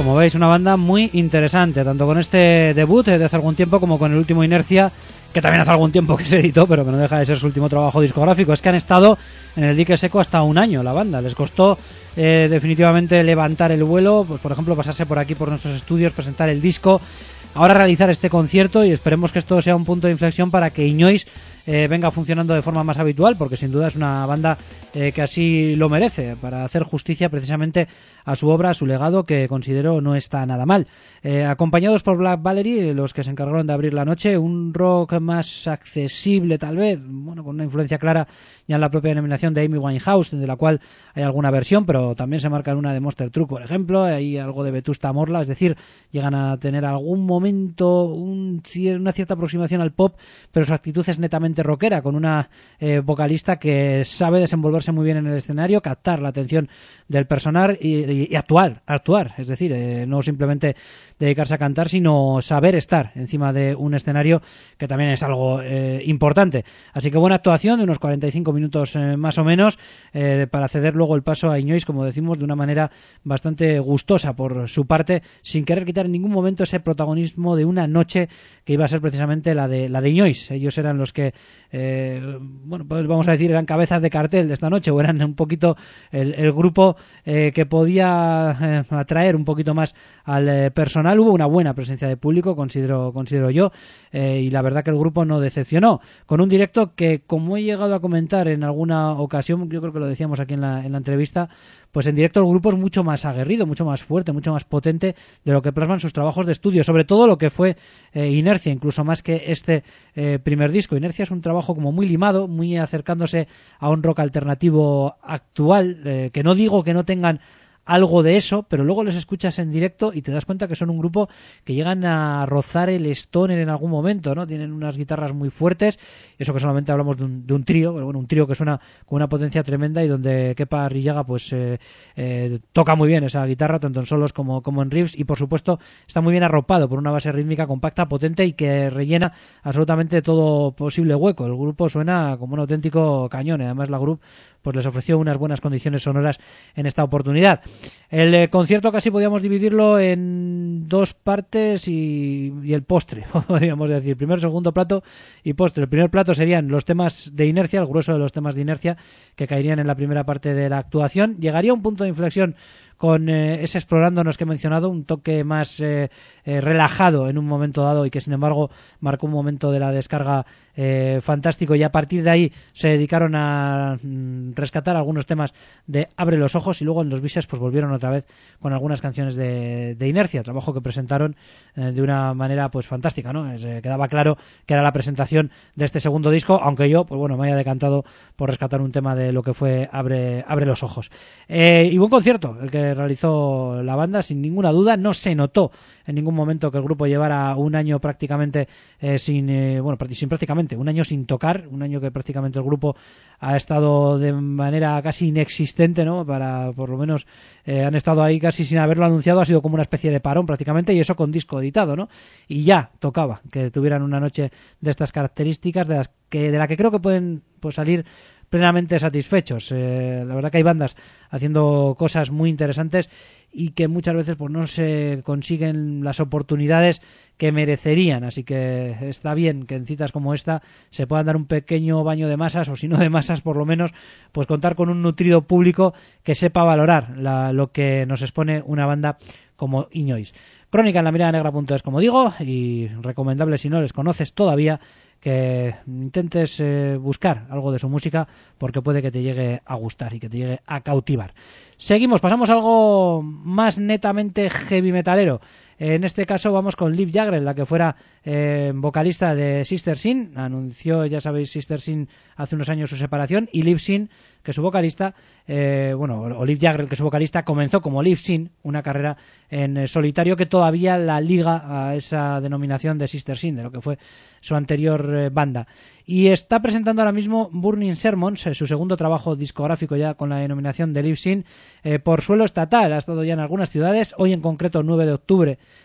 Como veis, una banda muy interesante, tanto con este debut de hace algún tiempo como con el último Inercia, que también hace algún tiempo que se editó, pero que no deja de ser su último trabajo discográfico. Es que han estado en el dique seco hasta un año la banda. Les costó eh, definitivamente levantar el vuelo, pues por ejemplo pasarse por aquí por nuestros estudios, presentar el disco, ahora realizar este concierto, y esperemos que esto sea un punto de inflexión para que Iñois eh, venga funcionando de forma más habitual, porque sin duda es una banda eh, que así lo merece, para hacer justicia precisamente a su obra, a su legado, que considero no está nada mal. Eh, acompañados por Black Valerie, los que se encargaron de abrir la noche, un rock más accesible tal vez, bueno, con una influencia clara ya en la propia denominación de Amy Winehouse, de la cual hay alguna versión, pero también se marca en una de Monster Truck, por ejemplo, hay algo de Vetusta Morla, es decir, llegan a tener algún momento un, una cierta aproximación al pop, pero su actitud es netamente rockera, con una eh, vocalista que sabe desenvolverse muy bien en el escenario, captar la atención del personal y, y, y actuar, actuar, es decir, eh, no simplemente dedicarse a cantar, sino saber estar encima de un escenario, que también es algo eh, importante. Así que buena actuación de unos cuarenta y cinco minutos eh, más o menos, eh, para ceder luego el paso a Iñois, como decimos, de una manera bastante gustosa por su parte, sin querer quitar en ningún momento ese protagonismo de una noche que iba a ser precisamente la de la de Iñois. Ellos eran los que eh, bueno, pues vamos a decir, eran cabezas de cartel de esta noche, o eran un poquito el, el grupo eh, que podía eh, atraer un poquito más al eh, personal. Hubo una buena presencia de público, considero considero yo, eh, y la verdad que el grupo no decepcionó, con un directo que, como he llegado a comentar en alguna ocasión, yo creo que lo decíamos aquí en la, en la entrevista, pues en directo el grupo es mucho más aguerrido, mucho más fuerte, mucho más potente de lo que plasman sus trabajos de estudio, sobre todo lo que fue eh, Inercia, incluso más que este eh, primer disco. Inercia es un trabajo como muy limado, muy acercándose a un rock alternativo actual, eh, que no digo que no tengan algo de eso, pero luego les escuchas en directo y te das cuenta que son un grupo que llegan a rozar el stoner en algún momento, ¿no? Tienen unas guitarras muy fuertes, eso que solamente hablamos de un, de un trío, pero bueno, un trío que suena con una potencia tremenda, y donde Kepa Arrillaga pues eh, eh, toca muy bien esa guitarra, tanto en solos como, como en riffs, y por supuesto está muy bien arropado por una base rítmica compacta, potente, y que rellena absolutamente todo posible hueco. El grupo suena como un auténtico cañón, y además la Group pues les ofreció unas buenas condiciones sonoras en esta oportunidad. El eh, concierto casi podíamos dividirlo en dos partes y, y el postre, podríamos decir, primero, segundo plato y postre. El primer plato serían los temas de Inercia, el grueso de los temas de Inercia, que caerían en la primera parte de la actuación. Llegaría un punto de inflexión con eh, ese Explorándonos que he mencionado, un toque más eh, eh, relajado en un momento dado, y que sin embargo marcó un momento de la descarga eh, fantástico, y a partir de ahí se dedicaron a mm, rescatar algunos temas de Abre los ojos, y luego en los bises pues volvieron otra vez con algunas canciones de, de Inercia, trabajo que presentaron eh, de una manera pues fantástica, ¿no? Es, eh, quedaba claro que era la presentación de este segundo disco, aunque yo pues bueno me haya decantado por rescatar un tema de lo que fue Abre, Abre los ojos. Eh, y buen concierto el que realizó la banda, sin ninguna duda. No se notó en ningún momento que el grupo llevara un año prácticamente eh, sin, eh, bueno, sin prácticamente, un año sin tocar, un año que prácticamente el grupo ha estado de manera casi inexistente, ¿no? Para, por lo menos, eh, han estado ahí casi sin haberlo anunciado, ha sido como una especie de parón prácticamente, y eso con disco editado, ¿no? Y ya tocaba que tuvieran una noche de estas características, de las que, de la que creo que pueden pues salir plenamente satisfechos. Eh, la verdad que hay bandas haciendo cosas muy interesantes y que muchas veces pues no se consiguen las oportunidades que merecerían, así que está bien que en citas como esta se puedan dar un pequeño baño de masas, o si no de masas, por lo menos pues contar con un nutrido público que sepa valorar la, lo que nos expone una banda como Iñois. Crónica en la mirada negra punto es, como digo, y recomendable si no les conoces todavía que intentes eh, buscar algo de su música, porque puede que te llegue a gustar y que te llegue a cautivar. Seguimos, pasamos a algo más netamente heavy metalero. En este caso vamos con Liv Jagger, la que fuera eh, vocalista de Sister Sin. Anunció, ya sabéis, Sister Sin hace unos años su separación, y Liv Sin, que su vocalista, eh, bueno, o Liv Jagger, que su vocalista, comenzó como Liv Sin, una carrera en eh, solitario que todavía la liga a esa denominación de Sister Sin, de lo que fue su anterior eh, banda. Y está presentando ahora mismo Burning Sermons, eh, su segundo trabajo discográfico ya con la denominación de Liv Sin, eh, por suelo estatal. Ha estado ya en algunas ciudades, hoy en concreto nueve de octubre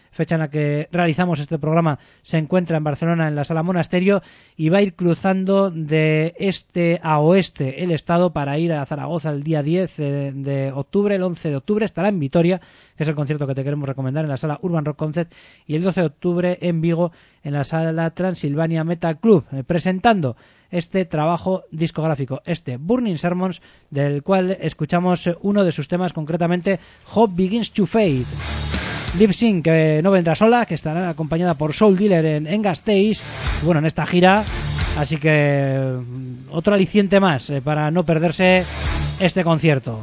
fecha en la que realizamos este programa, se encuentra en Barcelona en la Sala Monasterio y va a ir cruzando de este a oeste el estado para ir a Zaragoza el día diez de octubre. El once de octubre estará en Vitoria, que es el concierto que te queremos recomendar, en la Sala Urban Rock Concert, y el doce de octubre en Vigo en la Sala Transilvania Metal Club, eh, presentando este trabajo discográfico, este Burning Sermons, del cual escuchamos uno de sus temas, concretamente Hope Begins to Fade. Lip Sync, que no vendrá sola, que estará acompañada por Soul Dealer en, en Gasteiz, bueno, en esta gira, así que otro aliciente más eh, para no perderse este concierto.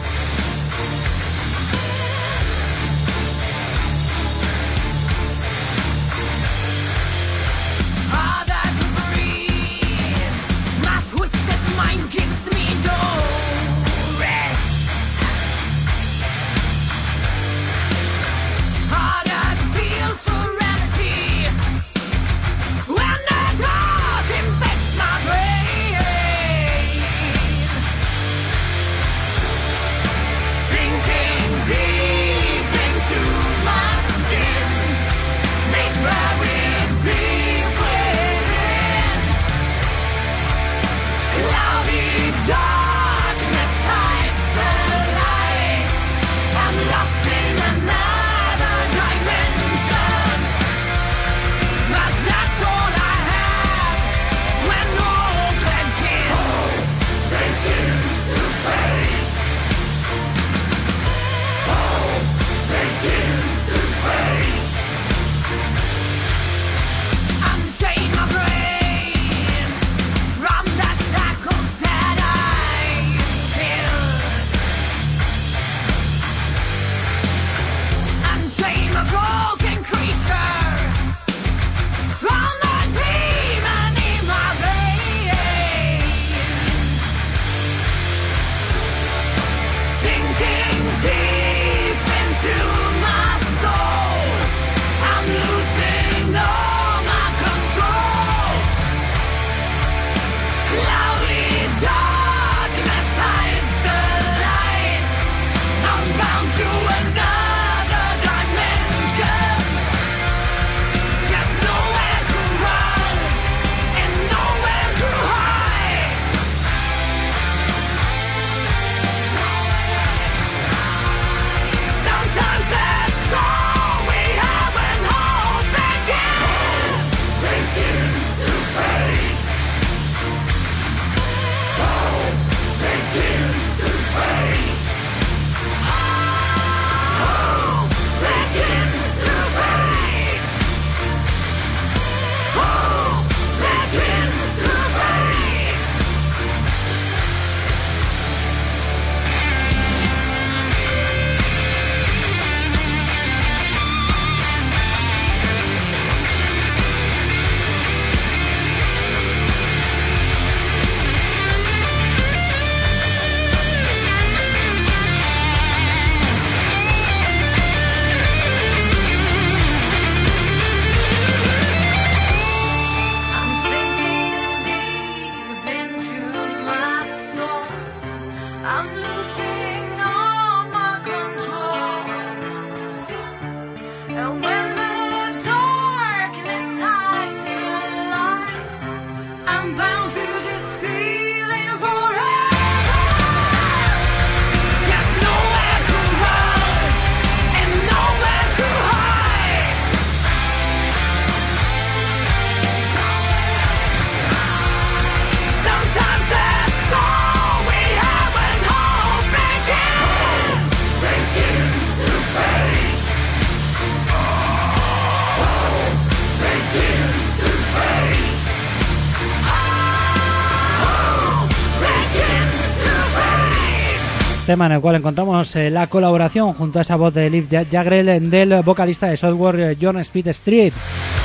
Tema en el cual encontramos eh, la colaboración junto a esa voz de Liv Jaggerell del vocalista de Software, John Speed Street.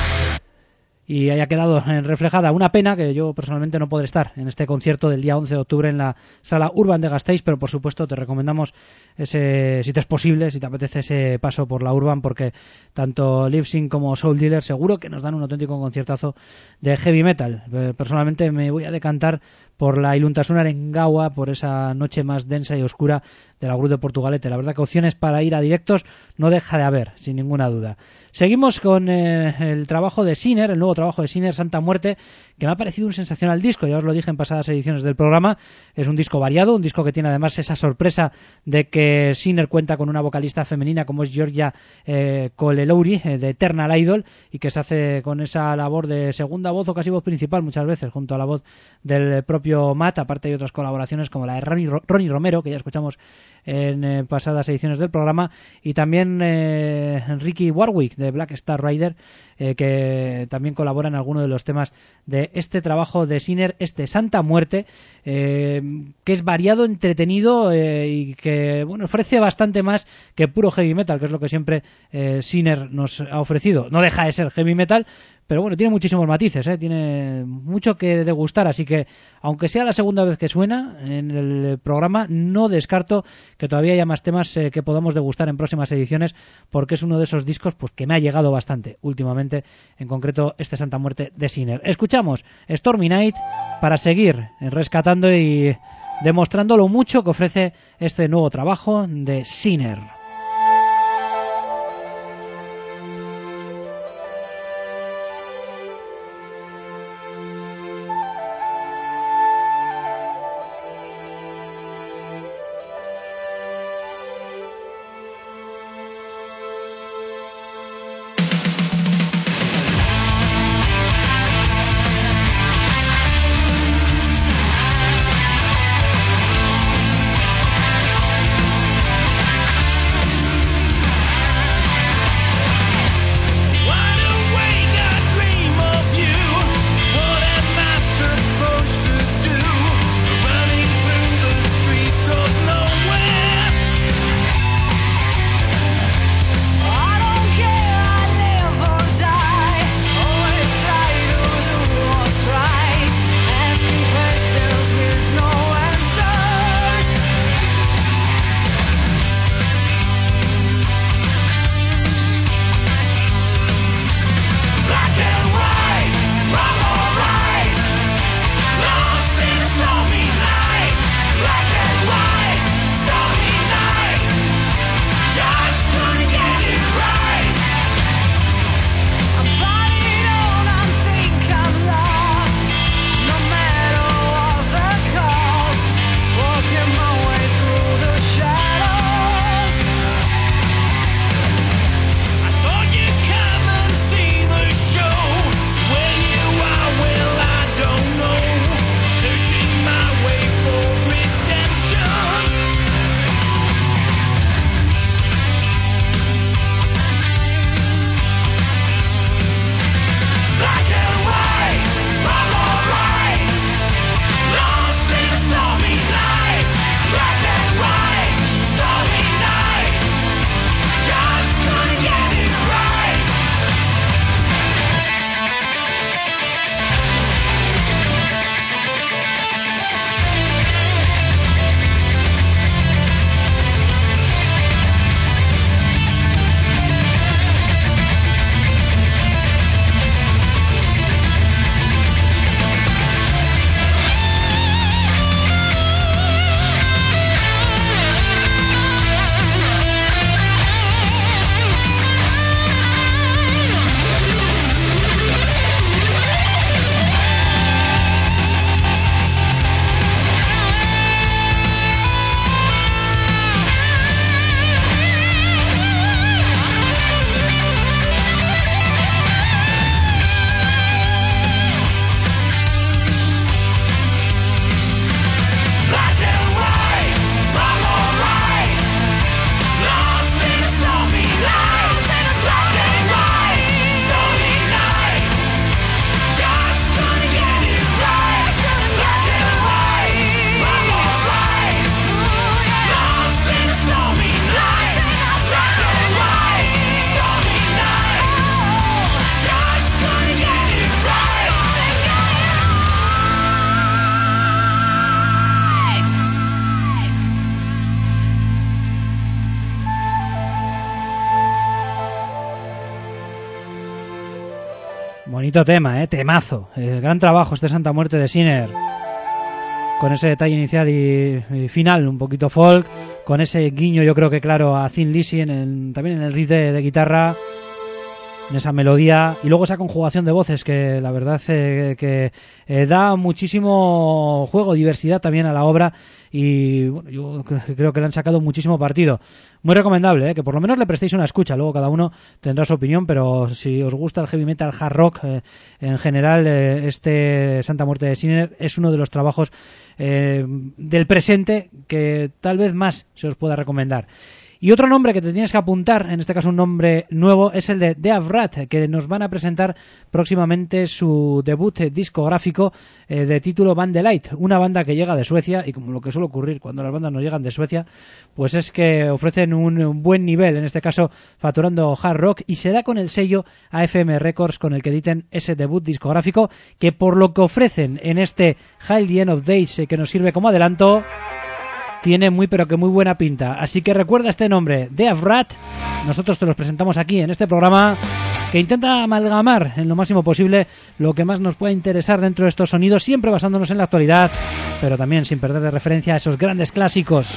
Y haya quedado reflejada. Una pena que yo personalmente no podré estar en este concierto del día once de octubre en la Sala Urban de Gasteiz, pero por supuesto te recomendamos ese, si te es posible, si te apetece ese paso por la Urban, porque tanto Lip Sync como Soul Dealer seguro que nos dan un auténtico conciertazo de heavy metal. Personalmente me voy a decantar por la Iluntasuna Arengaua, por esa noche más densa y oscura de la Cruz de Portugalete. La verdad que opciones para ir a directos no deja de haber, sin ninguna duda. Seguimos con eh, el trabajo de Sinner, el nuevo trabajo de Sinner, Santa Muerte, que me ha parecido un sensacional disco, ya os lo dije en pasadas ediciones del programa. Es un disco variado, un disco que tiene además esa sorpresa de que Sinner cuenta con una vocalista femenina como es Georgia eh, Colelouri, eh, de Eternal Idol, y que se hace con esa labor de segunda voz o casi voz principal muchas veces, junto a la voz del propio Matt. Aparte hay otras colaboraciones como la de Ronnie, Ronnie Romero, que ya escuchamos en eh, pasadas ediciones del programa, y también eh, Ricky Warwick de Black Star Rider, eh, que también colabora en alguno de los temas de este trabajo de Sinner, este Santa Muerte, eh, que es variado, entretenido eh, y que bueno, ofrece bastante más que puro heavy metal, que es lo que siempre eh, Sinner nos ha ofrecido. No deja de ser heavy metal, pero bueno, tiene muchísimos matices, ¿eh? Tiene mucho que degustar, así que aunque sea la segunda vez que suena en el programa, no descarto que todavía haya más temas eh, que podamos degustar en próximas ediciones, porque es uno de esos discos pues que me ha llegado bastante últimamente, en concreto este Santa Muerte de Sinner. Escuchamos Stormy Night para seguir rescatando y demostrando lo mucho que ofrece este nuevo trabajo de Sinner. Bonito tema, eh, temazo. El gran trabajo este Santa Muerte de Sinner. con ese detalle inicial y, y final, un poquito folk, con ese guiño yo creo que claro a Thin Lizzy, en el, también en el riff de, de guitarra, en esa melodía, y luego esa conjugación de voces que la verdad eh, que eh, da muchísimo juego, diversidad también a la obra, y bueno, yo creo que le han sacado muchísimo partido. Muy recomendable, ¿eh? Que por lo menos le prestéis una escucha, luego cada uno tendrá su opinión, pero si os gusta el heavy metal, hard rock eh, en general, eh, este Santa Muerte de Sinner es uno de los trabajos eh, del presente que tal vez más se os pueda recomendar. Y otro nombre que te tienes que apuntar, en este caso un nombre nuevo, es el de Death Rat, que nos van a presentar próximamente su debut discográfico eh, de título Band the Light, una banda que llega de Suecia, y como lo que suele ocurrir cuando las bandas no llegan de Suecia, pues es que ofrecen un, un buen nivel, en este caso facturando hard rock, y será con el sello A F M Records con el que editen ese debut discográfico, que por lo que ofrecen en este Hail the End of Days, eh, que nos sirve como adelanto, tiene muy pero que muy buena pinta. Así que recuerda este nombre, Death Rat. Nosotros te los presentamos aquí en este programa que intenta amalgamar en lo máximo posible lo que más nos pueda interesar dentro de estos sonidos, siempre basándonos en la actualidad, pero también sin perder de referencia a esos grandes clásicos.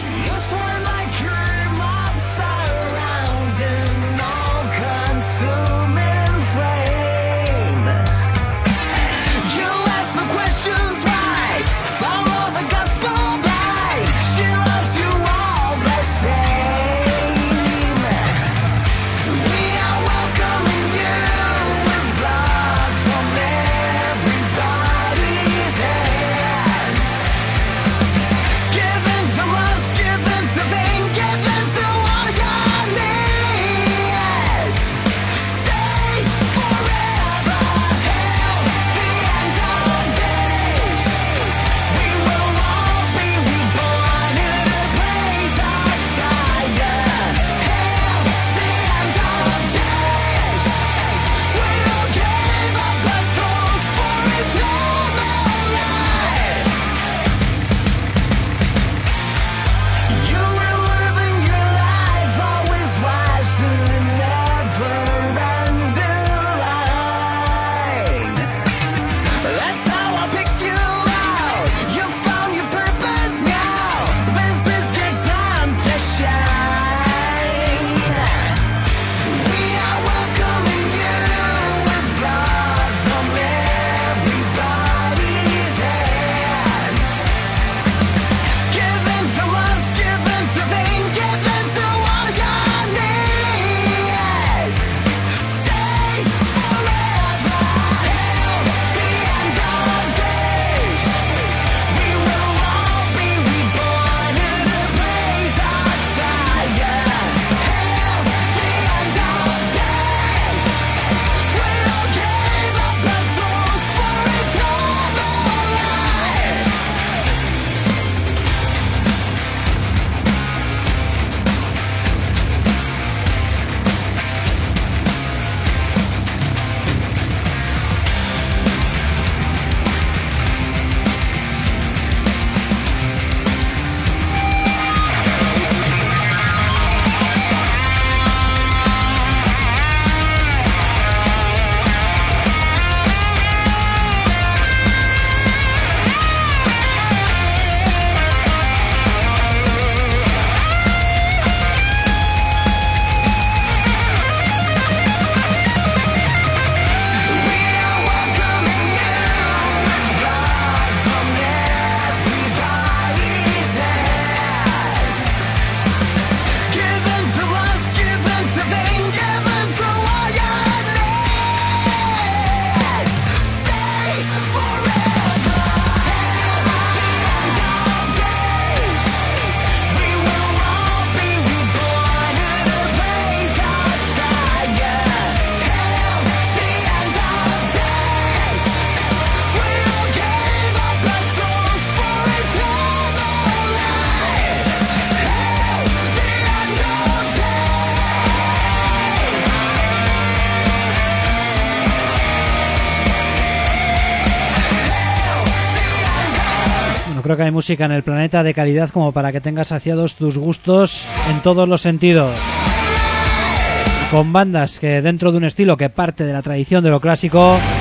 Creo que hay música en el planeta de calidad como para que tengas saciados tus gustos en todos los sentidos. Con bandas que dentro de un estilo que parte de la tradición de lo clásico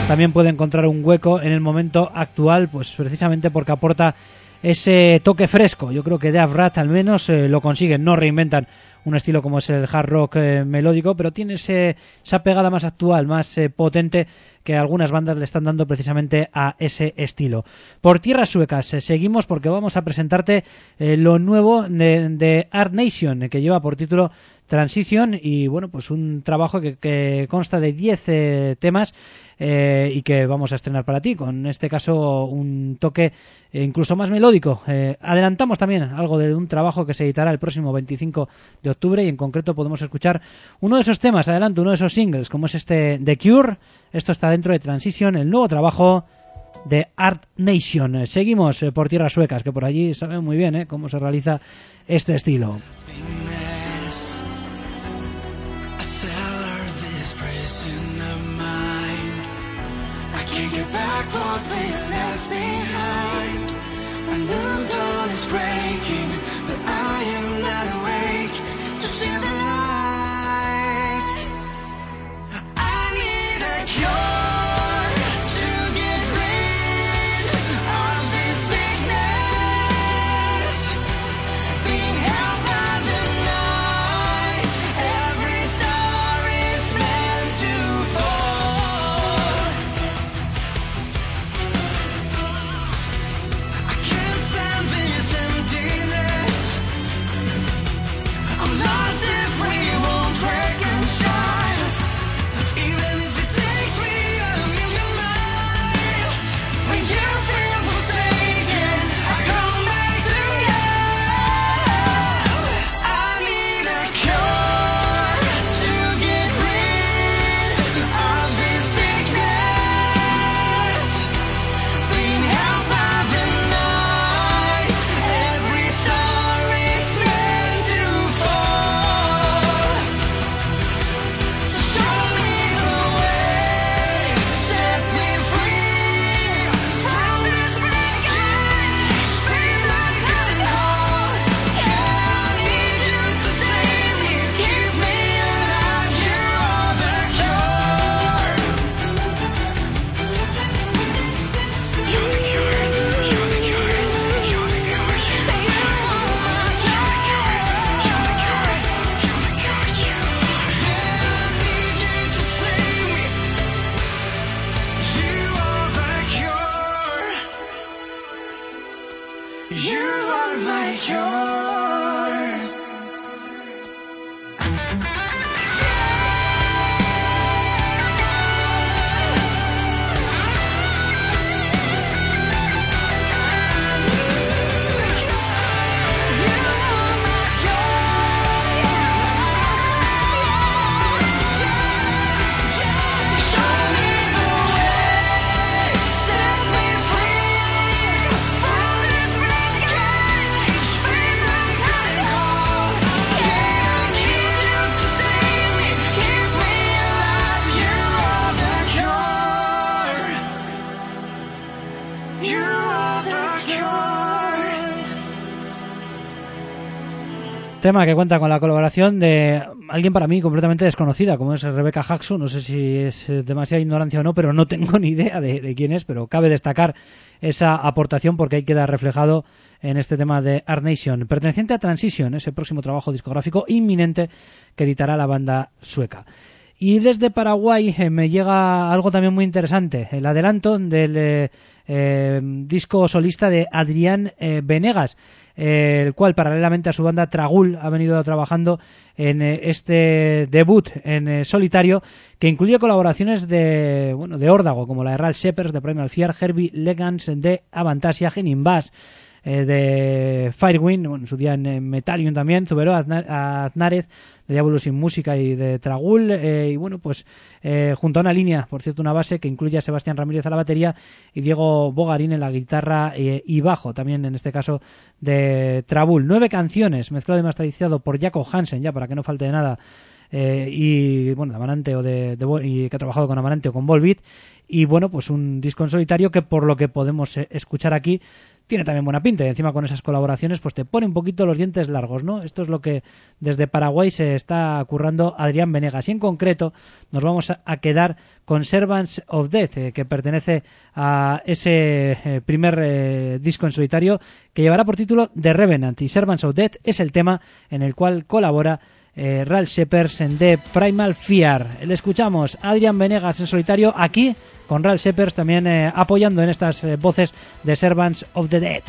también puede encontrar un hueco en el momento actual, pues precisamente porque aporta ese toque fresco. Yo creo que Death Rat al menos eh, lo consiguen, no reinventan un estilo como es el hard rock eh, melódico, pero tiene ese, esa pegada más actual, más eh, potente, que algunas bandas le están dando precisamente a ese estilo. Por tierras suecas eh, seguimos porque vamos a presentarte eh, lo nuevo de, de Art Nation, eh, que lleva por título Transition, y bueno, pues un trabajo que, que consta de diez eh, temas eh, y que vamos a estrenar para ti, con en este caso un toque eh, incluso más melódico. Eh, adelantamos también algo de un trabajo que se editará el próximo veinticinco de octubre, y en concreto podemos escuchar uno de esos temas, adelanto, uno de esos singles, como es este The Cure. Esto está dentro de Transition, el nuevo trabajo de Art Nation. Eh, seguimos eh, por tierras suecas, que por allí saben muy bien eh, cómo se realiza este estilo. Get back what we left behind. A new dawn is breaking, but I am not awake to see the light. I need a cure to get rid of this sickness, being held by the night. Every star is meant to fall. Tema que cuenta con la colaboración de alguien para mí completamente desconocida, como es Rebecca Haxo. No sé si es demasiada ignorancia o no, pero no tengo ni idea de, de quién es, pero cabe destacar esa aportación porque ahí queda reflejado en este tema de Art Nation, perteneciente a Transition, ese próximo trabajo discográfico inminente que editará la banda sueca. Y desde Paraguay eh, me llega algo también muy interesante, el adelanto del eh, eh, disco solista de Adrián eh, Venegas, eh, el cual paralelamente a su banda Tragul ha venido trabajando en eh, este debut en eh, solitario, que incluye colaboraciones de bueno de órdago, como la de Ral Shepherds, de Primal Fear, Herbie Legans de Avantasia, Genin Bass, eh, de Firewind, bueno, en su día en eh, Metallium también, Zubero Aznárez, de Diabolus sin Música y de Tragul, eh, y bueno, pues eh, junto a una línea, por cierto, una base que incluye a Sebastián Ramírez a la batería y Diego Bogarín en la guitarra eh, y bajo, también en este caso de Tragul. Nueve canciones, mezclado y masterizado por Jacob Hansen, ya para que no falte de nada, eh, y bueno, de Amarante o de, de y que ha trabajado con Amarante o con Volbeat, y bueno, pues un disco en solitario que por lo que podemos eh, escuchar aquí tiene también buena pinta, y encima con esas colaboraciones pues te pone un poquito los dientes largos, ¿no? Esto es lo que desde Paraguay se está currando Adrián Venegas, y en concreto nos vamos a quedar con Servants of Death, eh, que pertenece a ese eh, primer eh, disco en solitario que llevará por título The Revenant, y Servants of Death es el tema en el cual colabora eh, Ralph Sheppers en The Primal Fear. Le escuchamos a Adrián Venegas en solitario aquí con Ralph Sheppers también eh, apoyando en estas eh, voces de Servants of the Dead.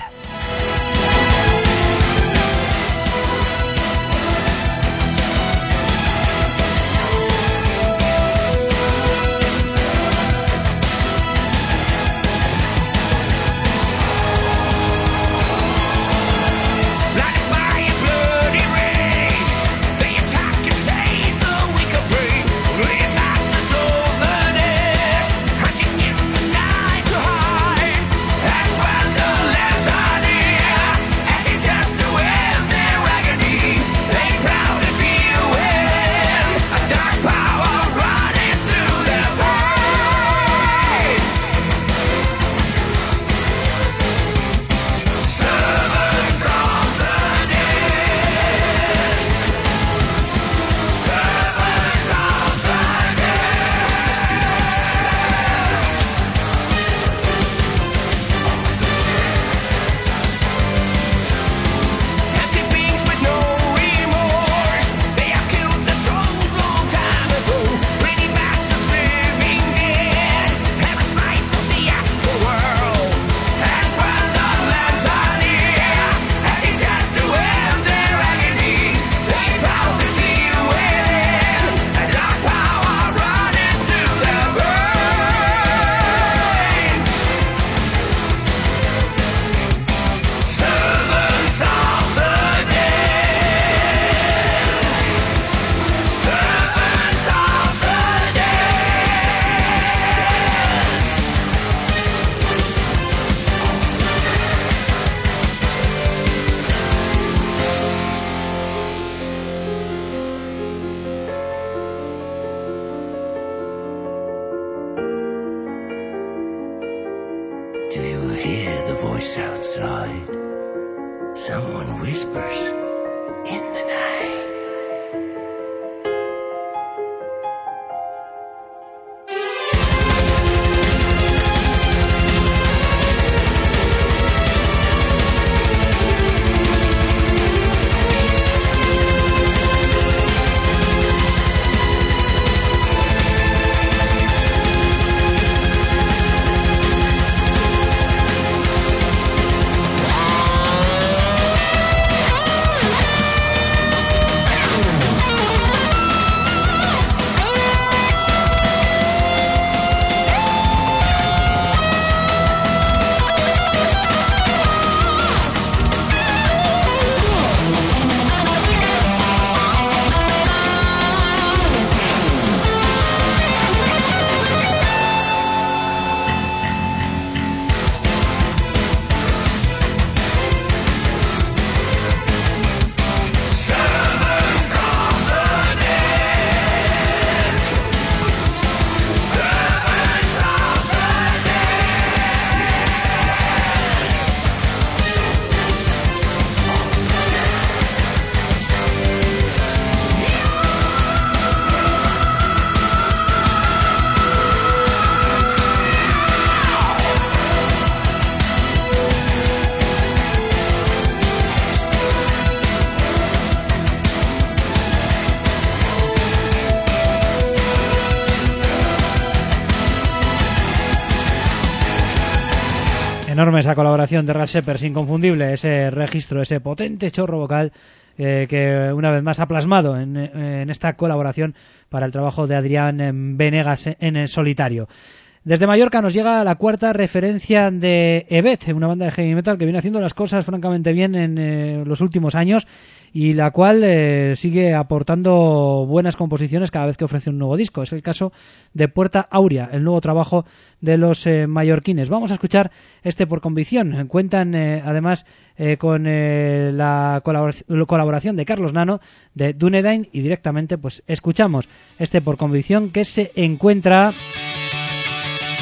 Enorme esa colaboración de Ralph Sheppers, inconfundible ese registro, ese potente chorro vocal eh, que una vez más ha plasmado en, en esta colaboración para el trabajo de Adrián Venegas en el solitario. Desde Mallorca nos llega la cuarta referencia de Evet, una banda de heavy metal que viene haciendo las cosas francamente bien en eh, los últimos años y la cual eh, sigue aportando buenas composiciones cada vez que ofrece un nuevo disco. Es el caso de Puerta Aurea, el nuevo trabajo de los eh, mallorquines. Vamos a escuchar este por convicción. Cuentan eh, además eh, con eh, la colabor- colaboración de Carlos Nano de Dunedain y directamente pues escuchamos este por convicción que se encuentra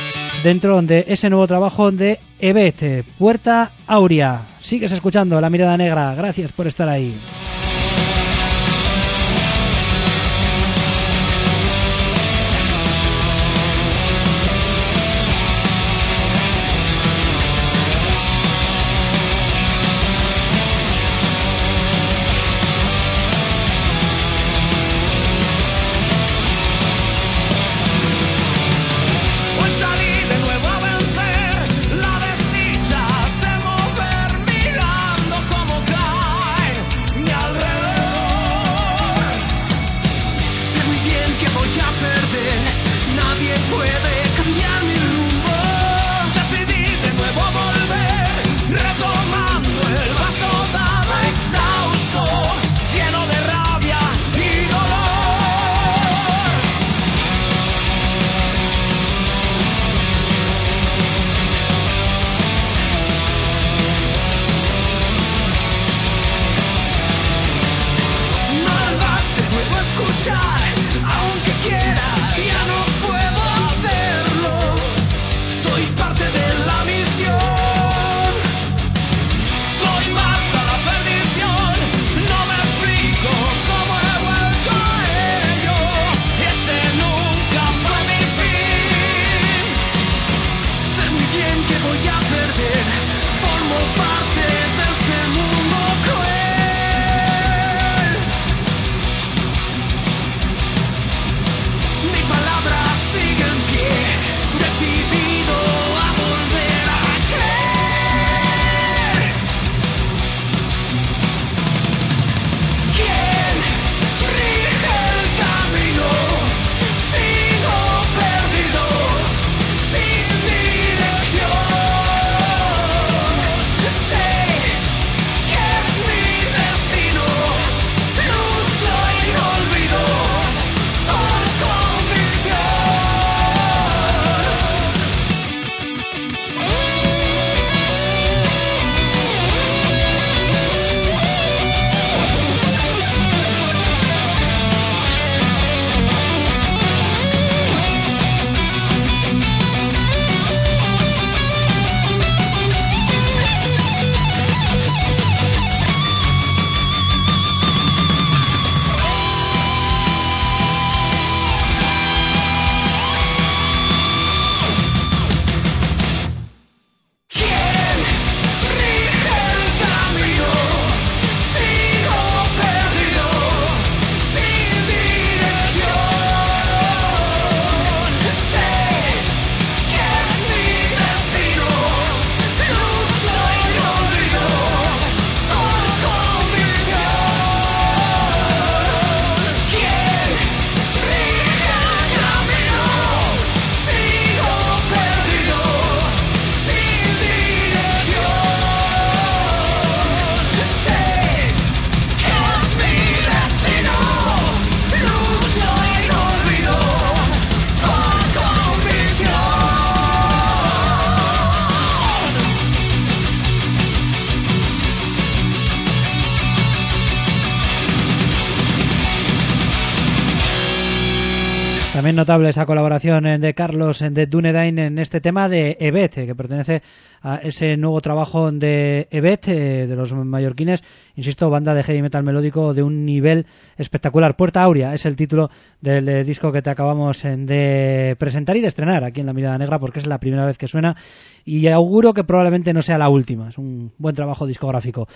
dentro de ese nuevo trabajo de Evet, Puerta Áurea. Sigues escuchando La Mirada Negra, gracias por estar ahí. También notable esa colaboración de Carlos de Dunedain en este tema de Evet, que pertenece a ese nuevo trabajo de Evet, de los mallorquines, insisto, banda de heavy metal melódico de un nivel espectacular. Puerta Áurea es el título del disco que te acabamos de presentar y de estrenar aquí en La Mirada Negra, porque es la primera vez que suena y auguro que probablemente no sea la última. Es un buen trabajo discográfico.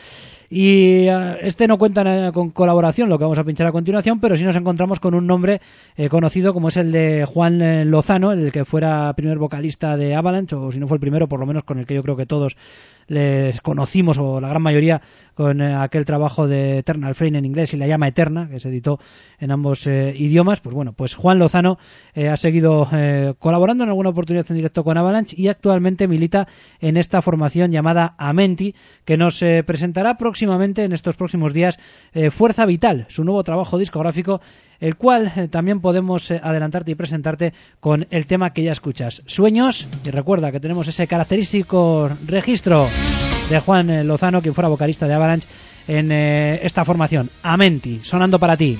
Y uh, este no cuenta con colaboración, lo que vamos a pinchar a continuación, pero sí nos encontramos con un nombre eh, conocido como es el de Juan eh, Lozano, el que fuera primer vocalista de Avalanche, o si no fue el primero, por lo menos con el que yo creo que todos les conocimos, o la gran mayoría, con eh, aquel trabajo de Eternal Flame en inglés y La Llama Eterna, que se editó en ambos eh, idiomas. Pues bueno, pues Juan Lozano eh, ha seguido eh, colaborando en alguna oportunidad en directo con Avalanche y actualmente milita en esta formación llamada Amenti, que nos eh, presentará próximamente, en estos próximos días, eh, Fuerza Vital, su nuevo trabajo discográfico, el cual eh, también podemos eh, adelantarte y presentarte con el tema que ya escuchas, Sueños. Y recuerda que tenemos ese característico registro de Juan eh, Lozano, quien fuera vocalista de Avalanche, en eh, esta formación, Amenti, sonando para ti.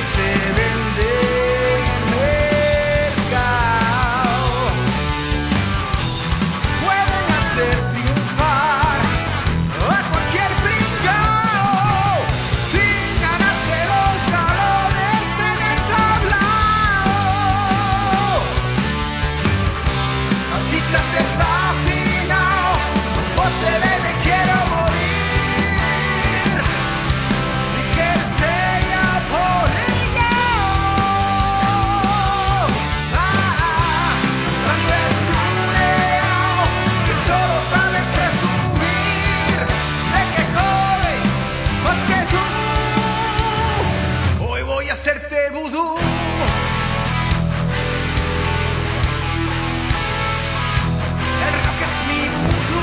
se venden en mercado. Pueden hacer triunfar a cualquier pringao sin ganarse los galones en el tablao. Artistas desafinados, con voces de te quiero morir, y que sea polilla. Ah, tan destruidos que solo saben presumir de que joden más que tú. Hoy voy a hacerte vudú. El rock es mi vudú.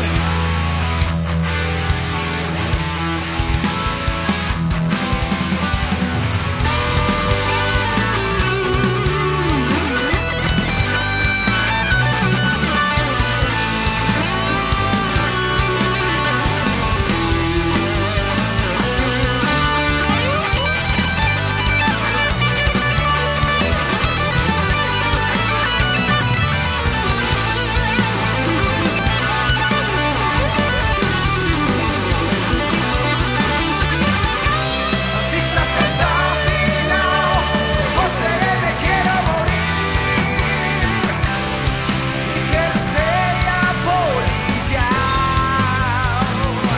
Artistas desafinados, con voces de te quiero morir, y que sea polillao.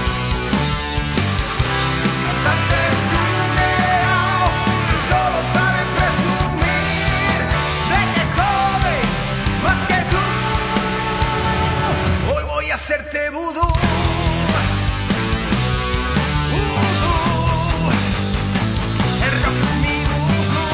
Cantantes tuneados que solo saben presumir de que joden más que tú. Hoy voy a hacerte vudú. Vudú. El rock es mi vudú.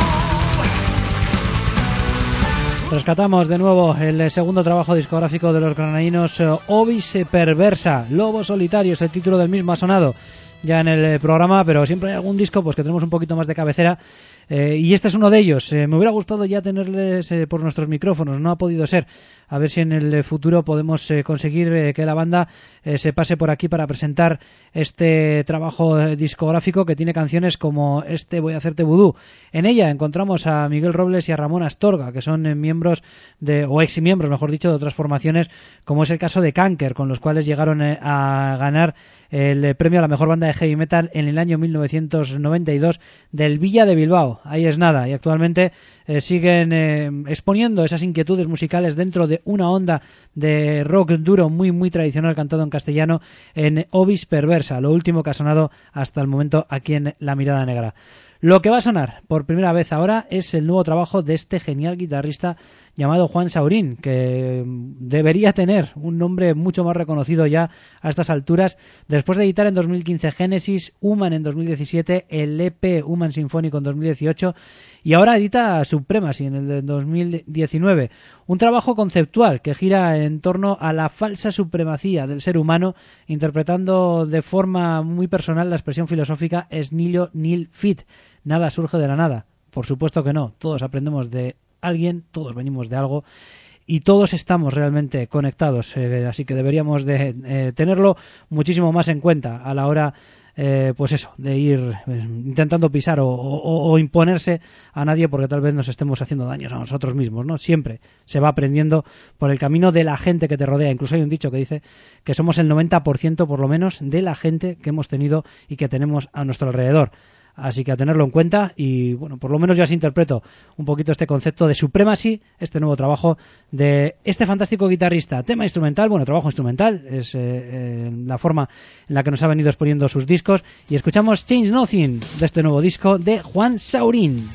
Rescatamos de nuevo el eh, segundo trabajo discográfico de los granadinos, eh, Ovis Perversa. Lobo Solitario es el título del mismo, ha sonado ya en el eh, programa, pero siempre hay algún disco pues que tenemos un poquito más de cabecera, eh, y este es uno de ellos. Eh, me hubiera gustado ya tenerles eh, por nuestros micrófonos, no ha podido ser. A ver si en el eh, futuro podemos eh, conseguir eh, que la banda eh, se pase por aquí para presentar este trabajo eh, discográfico que tiene canciones como este Voy a hacerte vudú. En ella encontramos a Miguel Robles y a Ramón Astorga, que son eh, miembros de, o ex miembros, mejor dicho, de otras formaciones, como es el caso de Kanker, con los cuales llegaron eh, a ganar el eh, premio a la mejor banda de heavy metal en el año mil novecientos noventa y dos del Villa de Bilbao. Ahí es nada, y actualmente eh, siguen eh, exponiendo esas inquietudes musicales dentro de una onda de rock duro muy muy tradicional cantado en castellano en Ovis Perversa, lo último que ha sonado hasta el momento aquí en La Mirada Negra. Lo que va a sonar por primera vez ahora es el nuevo trabajo de este genial guitarrista llamado Juan Saurín, que debería tener un nombre mucho más reconocido ya a estas alturas, después de editar en dos mil quince Génesis, Human en dos mil diecisiete, el E P Human Sinfónico en dos mil dieciocho y ahora edita Supremacy en el de dos mil diecinueve. Un trabajo conceptual que gira en torno a la falsa supremacía del ser humano, interpretando de forma muy personal la expresión filosófica es nihilo nihil fit. Nada surge de la nada. Por supuesto que no. Todos aprendemos de alguien, todos venimos de algo y todos estamos realmente conectados. Eh, así que deberíamos de eh, tenerlo muchísimo más en cuenta a la hora Eh, pues eso, de ir eh, intentando pisar o, o, o imponerse a nadie, porque tal vez nos estemos haciendo daños a nosotros mismos, ¿no? Siempre se va aprendiendo por el camino de la gente que te rodea. Incluso hay un dicho que dice que somos el noventa por ciento por lo menos de la gente que hemos tenido y que tenemos a nuestro alrededor. Así que a tenerlo en cuenta y, bueno, por lo menos yo así interpreto un poquito este concepto de Supremacy, este nuevo trabajo de este fantástico guitarrista. Tema instrumental, bueno, trabajo instrumental, es eh, eh, la forma en la que nos ha venido exponiendo sus discos. Y escuchamos Change Nothing de este nuevo disco de Juan Saurín.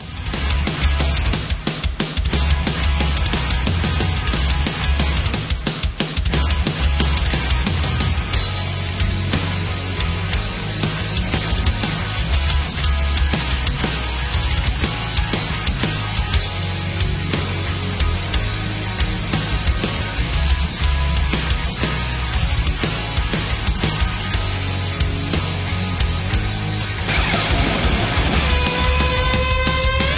Change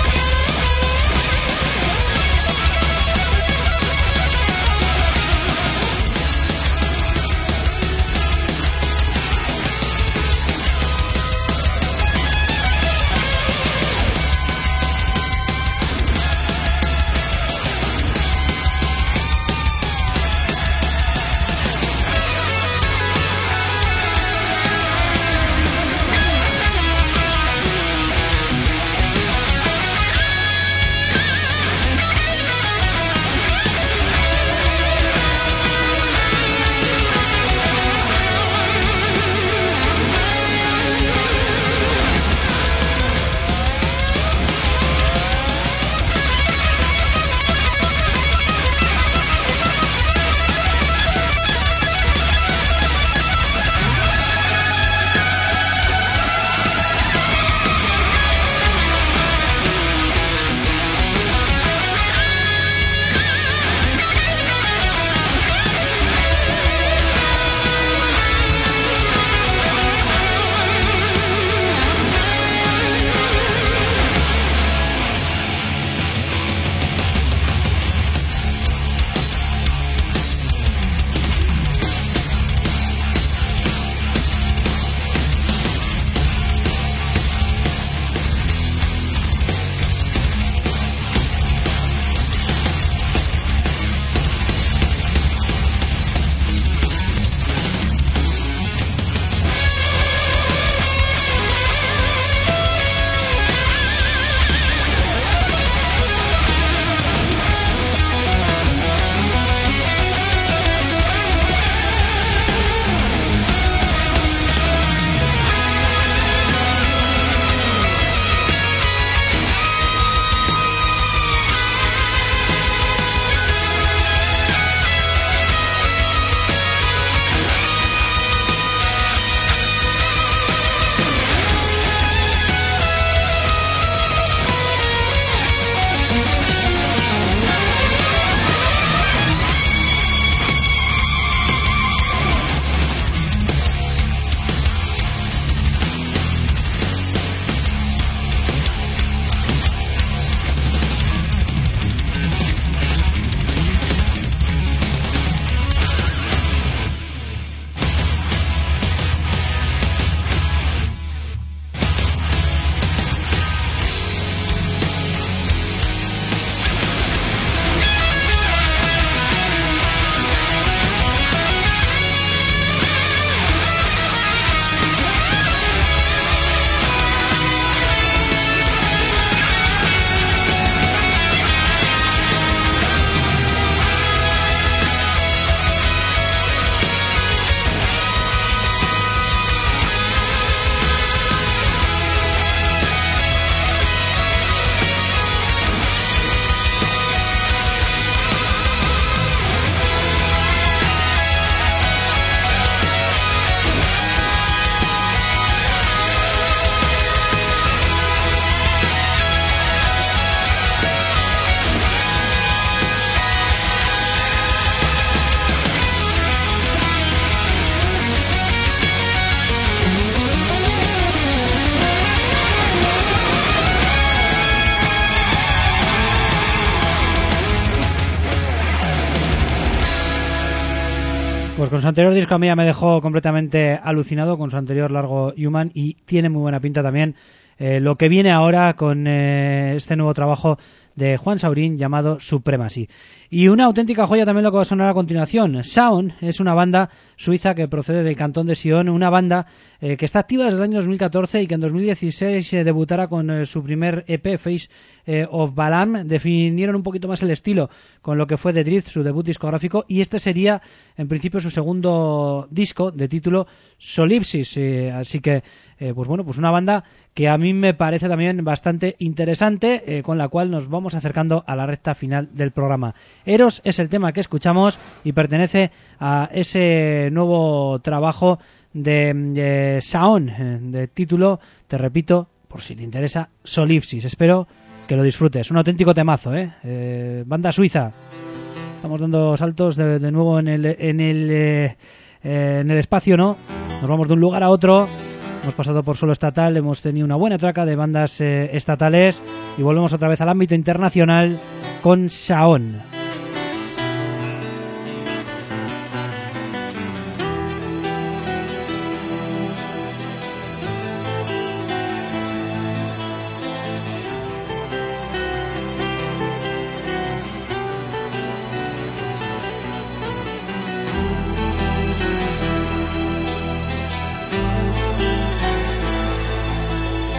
Pues con su anterior disco a mí ya me dejó completamente alucinado, con su anterior largo Human, y tiene muy buena pinta también eh, lo que viene ahora con eh, este nuevo trabajo de Juan Saurín llamado Supremacy. Y una auténtica joya también lo que va a sonar a continuación. Sound es una banda suiza que procede del cantón de Sion, una banda eh, que está activa desde el año dos mil catorce y que en dos mil dieciséis eh, debutará con eh, su primer E P, Face eh, of Balaam. Definieron un poquito más el estilo con lo que fue The Drift, su debut discográfico, y este sería en principio su segundo disco de título Solipsis. Eh, así que, eh, pues bueno, pues una banda que a mí me parece también bastante interesante, eh, con la cual nos vamos acercando a la recta final del programa. Eros es el tema que escuchamos y pertenece a ese nuevo trabajo de, de Sound, de título, te repito, por si te interesa, Solipsis. Espero que lo disfrutes. Un auténtico temazo, ¿eh? eh banda suiza. Estamos dando saltos de, de nuevo en el, en el, eh, eh, en el espacio, ¿no? Nos vamos de un lugar a otro. Hemos pasado por suelo estatal, hemos tenido una buena traca de bandas eh, estatales y volvemos otra vez al ámbito internacional con Sound.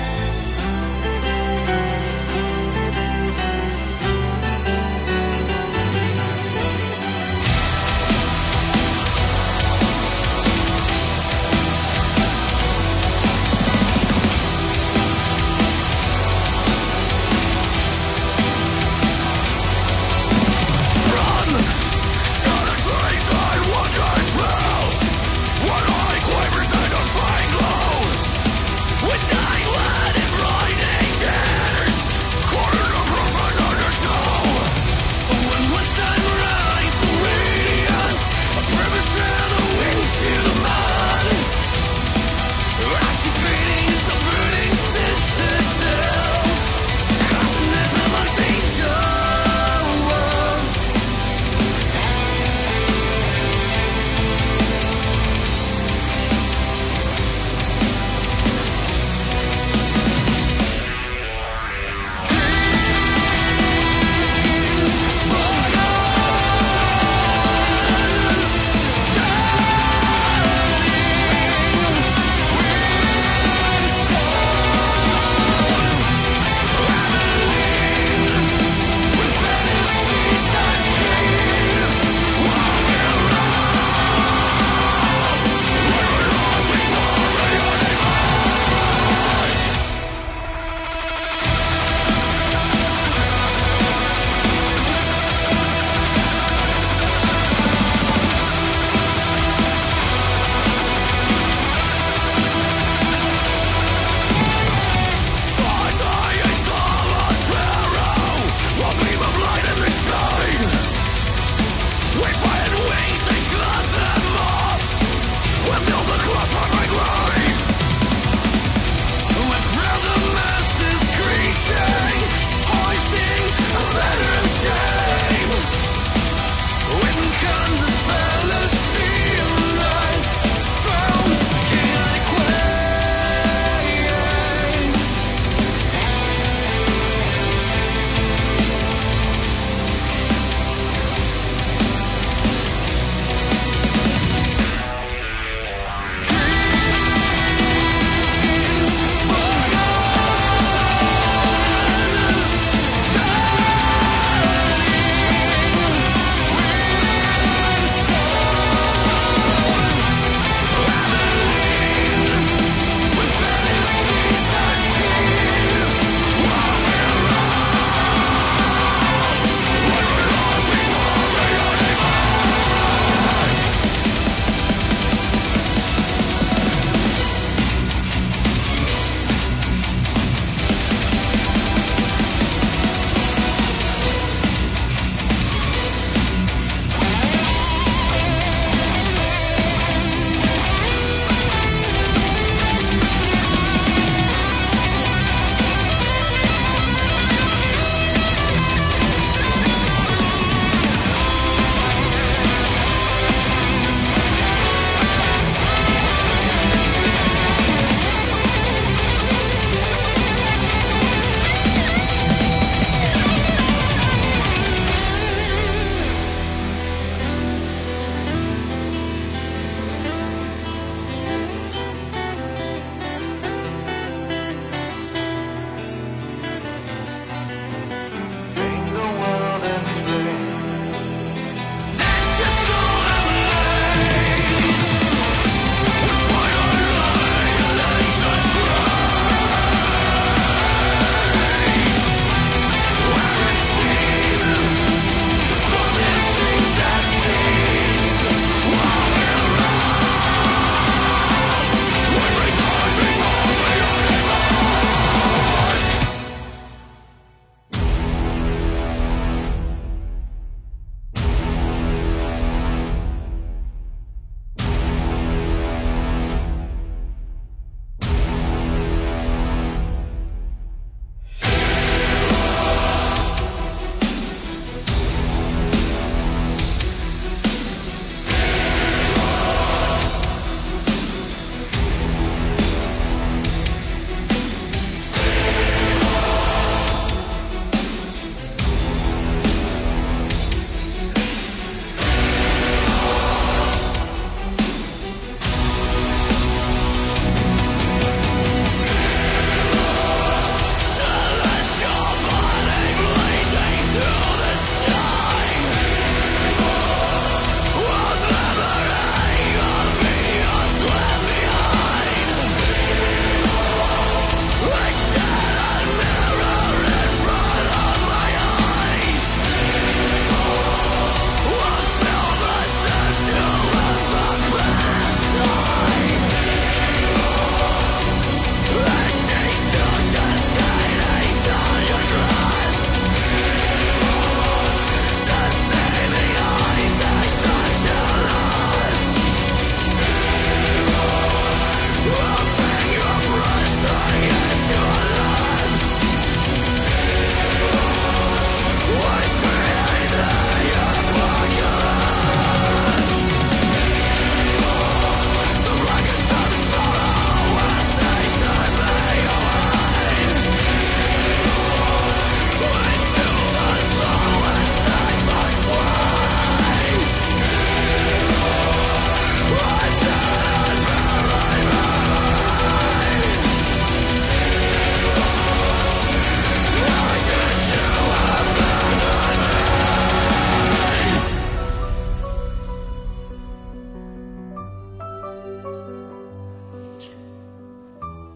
Thank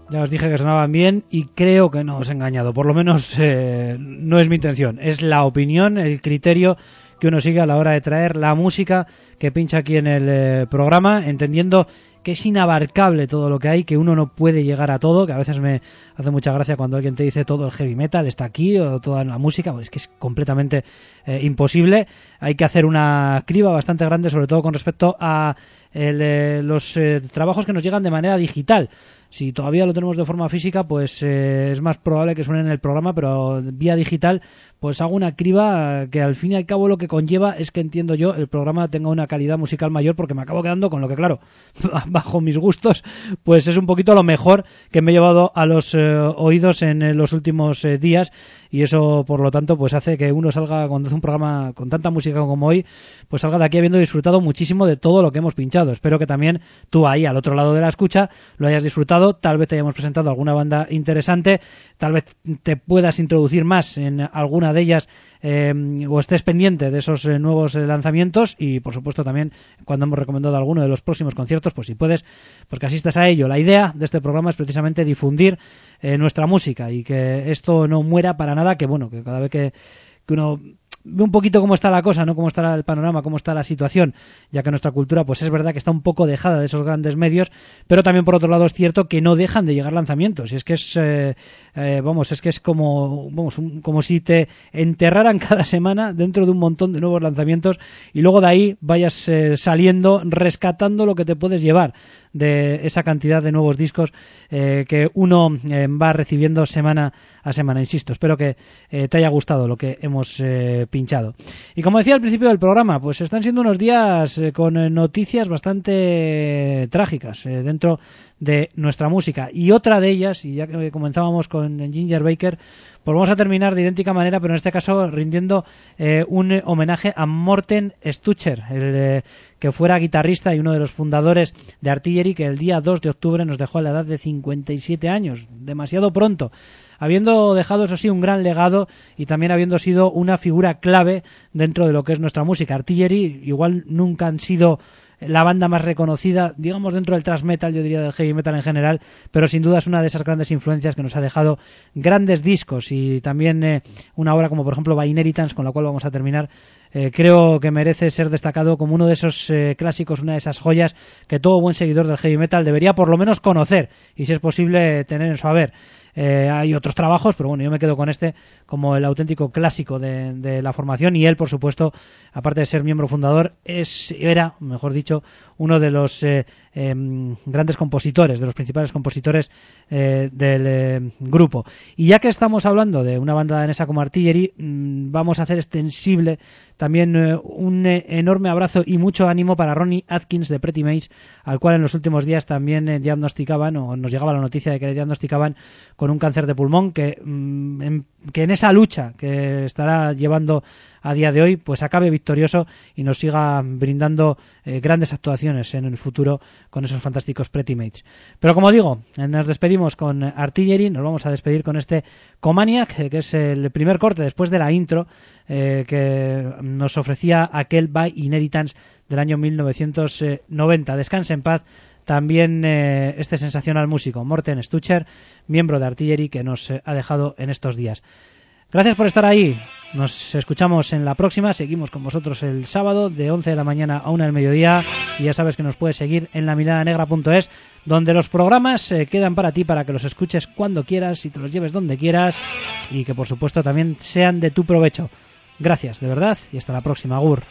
Ya os dije que sonaban bien y creo que no os he engañado. Por lo menos eh, no es mi intención. Es la opinión, el criterio que uno sigue a la hora de traer la música que pincha aquí en el eh, programa, entendiendo que es inabarcable todo lo que hay, que uno no puede llegar a todo, que a veces me hace mucha gracia cuando alguien te dice todo el heavy metal está aquí o toda la música, pues es que es completamente eh, imposible. Hay que hacer una criba bastante grande, sobre todo con respecto a el, eh, los eh, trabajos que nos llegan de manera digital. Si todavía lo tenemos de forma física, pues eh, es más probable que suene en el programa, pero vía digital, pues hago una criba que al fin y al cabo lo que conlleva es que, entiendo yo, el programa tenga una calidad musical mayor, porque me acabo quedando con lo que, claro, bajo mis gustos, pues es un poquito lo mejor que me he llevado a los eh, oídos en eh, los últimos eh, días, y eso, por lo tanto, pues hace que uno salga, cuando hace un programa con tanta música como hoy, pues salga de aquí habiendo disfrutado muchísimo de todo lo que hemos pinchado. Espero que también tú ahí, al otro lado de la escucha, lo hayas disfrutado. Tal vez te hayamos presentado alguna banda interesante, tal vez te puedas introducir más en alguna de ellas, eh, o estés pendiente de esos eh, nuevos eh, lanzamientos, y por supuesto también cuando hemos recomendado alguno de los próximos conciertos, pues si puedes, pues que asistas a ello. La idea de este programa es precisamente difundir eh, nuestra música y que esto no muera para nada, que bueno, que cada vez que, que uno ve un poquito cómo está la cosa, ¿no? Cómo está el panorama, cómo está la situación, ya que nuestra cultura, pues es verdad que está un poco dejada de esos grandes medios, pero también por otro lado es cierto que no dejan de llegar lanzamientos, y es que es eh, eh, vamos, es que es como vamos, un, como si te enterraran cada semana dentro de un montón de nuevos lanzamientos, y luego de ahí vayas eh, saliendo, rescatando lo que te puedes llevar de esa cantidad de nuevos discos eh, que uno eh, va recibiendo semana a semana. Insisto, espero que eh, te haya gustado lo que hemos eh, pinchado. Y como decía al principio del programa, pues están siendo unos días eh, con eh, noticias bastante trágicas eh, dentro de nuestra música, y otra de ellas, y ya que comenzábamos con Ginger Baker, pues vamos a terminar de idéntica manera, pero en este caso rindiendo eh, un eh, homenaje a Morten Stucher, el eh, que fuera guitarrista y uno de los fundadores de Artillery, que el día dos de octubre nos dejó a la edad de cincuenta y siete años, demasiado pronto, habiendo dejado, eso sí, un gran legado, y también habiendo sido una figura clave dentro de lo que es nuestra música. Artillery igual nunca han sido la banda más reconocida, digamos, dentro del thrash metal, yo diría del heavy metal en general, pero sin duda es una de esas grandes influencias que nos ha dejado grandes discos, y también eh, una obra como por ejemplo By Inheritance, con la cual vamos a terminar, eh, creo que merece ser destacado como uno de esos eh, clásicos, una de esas joyas que todo buen seguidor del heavy metal debería por lo menos conocer, y si es posible tener en su haber. Eh, hay otros trabajos, pero bueno, yo me quedo con este como el auténtico clásico de, de la formación, y él, por supuesto, aparte de ser miembro fundador, es era, mejor dicho, uno de los eh, eh, grandes compositores, de los principales compositores eh, del eh, grupo. Y ya que estamos hablando de una banda danesa como Artillery, mmm, vamos a hacer extensible también eh, un eh, enorme abrazo y mucho ánimo para Ronnie Atkins de Pretty Mates, al cual en los últimos días también eh, diagnosticaban, o nos llegaba la noticia de que le diagnosticaban con un cáncer de pulmón, que, mmm, en, que en esa lucha que estará llevando a día de hoy, pues acabe victorioso y nos siga brindando eh, grandes actuaciones en el futuro con esos fantásticos Pretty Mates. Pero como digo, nos despedimos con Artillery, nos vamos a despedir con este Comaniac, que es el primer corte después de la intro eh, que nos ofrecía aquel By Inheritance del año mil novecientos noventa. Descanse en paz también eh, este sensacional músico, Morten Stucher, miembro de Artillery, que nos eh, ha dejado en estos días. Gracias por estar ahí. Nos escuchamos en la próxima. Seguimos con vosotros el sábado de once de la mañana a una del mediodía. Y ya sabes que nos puedes seguir en la mirada negra punto es, donde los programas eh, quedan para ti, para que los escuches cuando quieras y te los lleves donde quieras. Y que por supuesto también sean de tu provecho. Gracias, de verdad. Y hasta la próxima. Agur.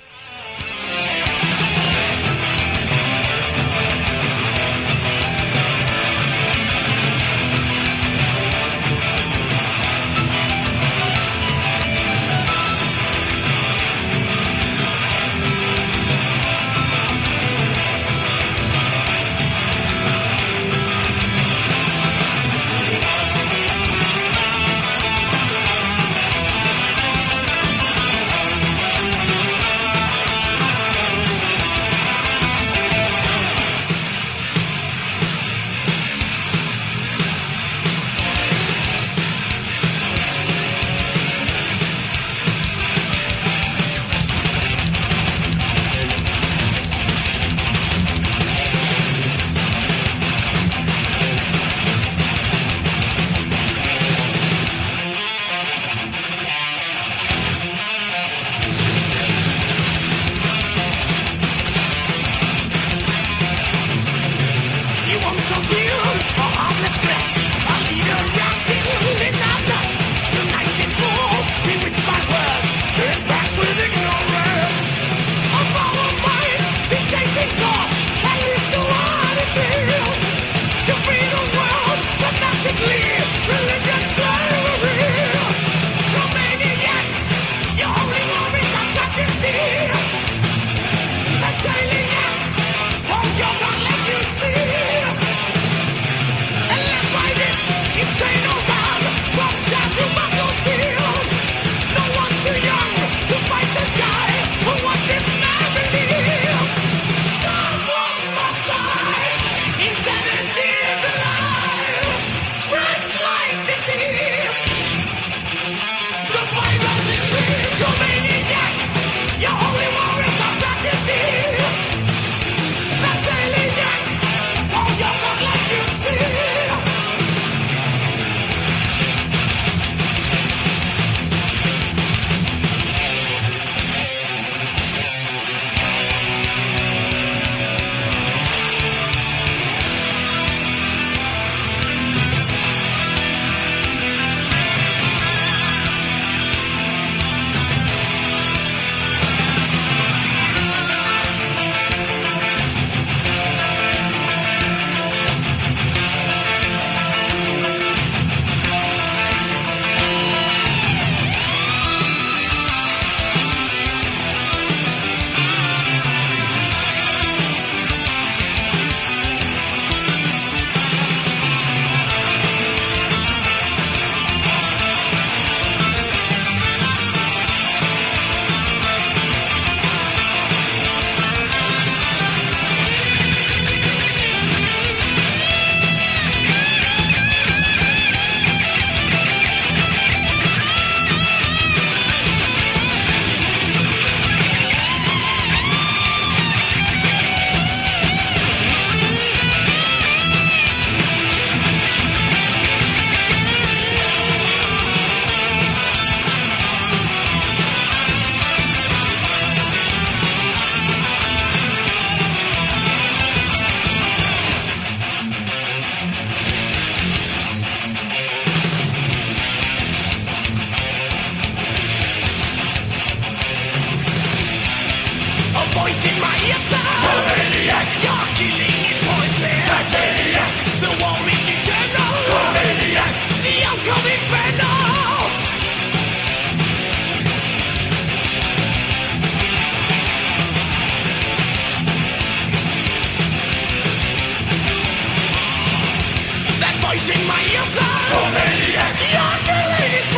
my ears are. You're killing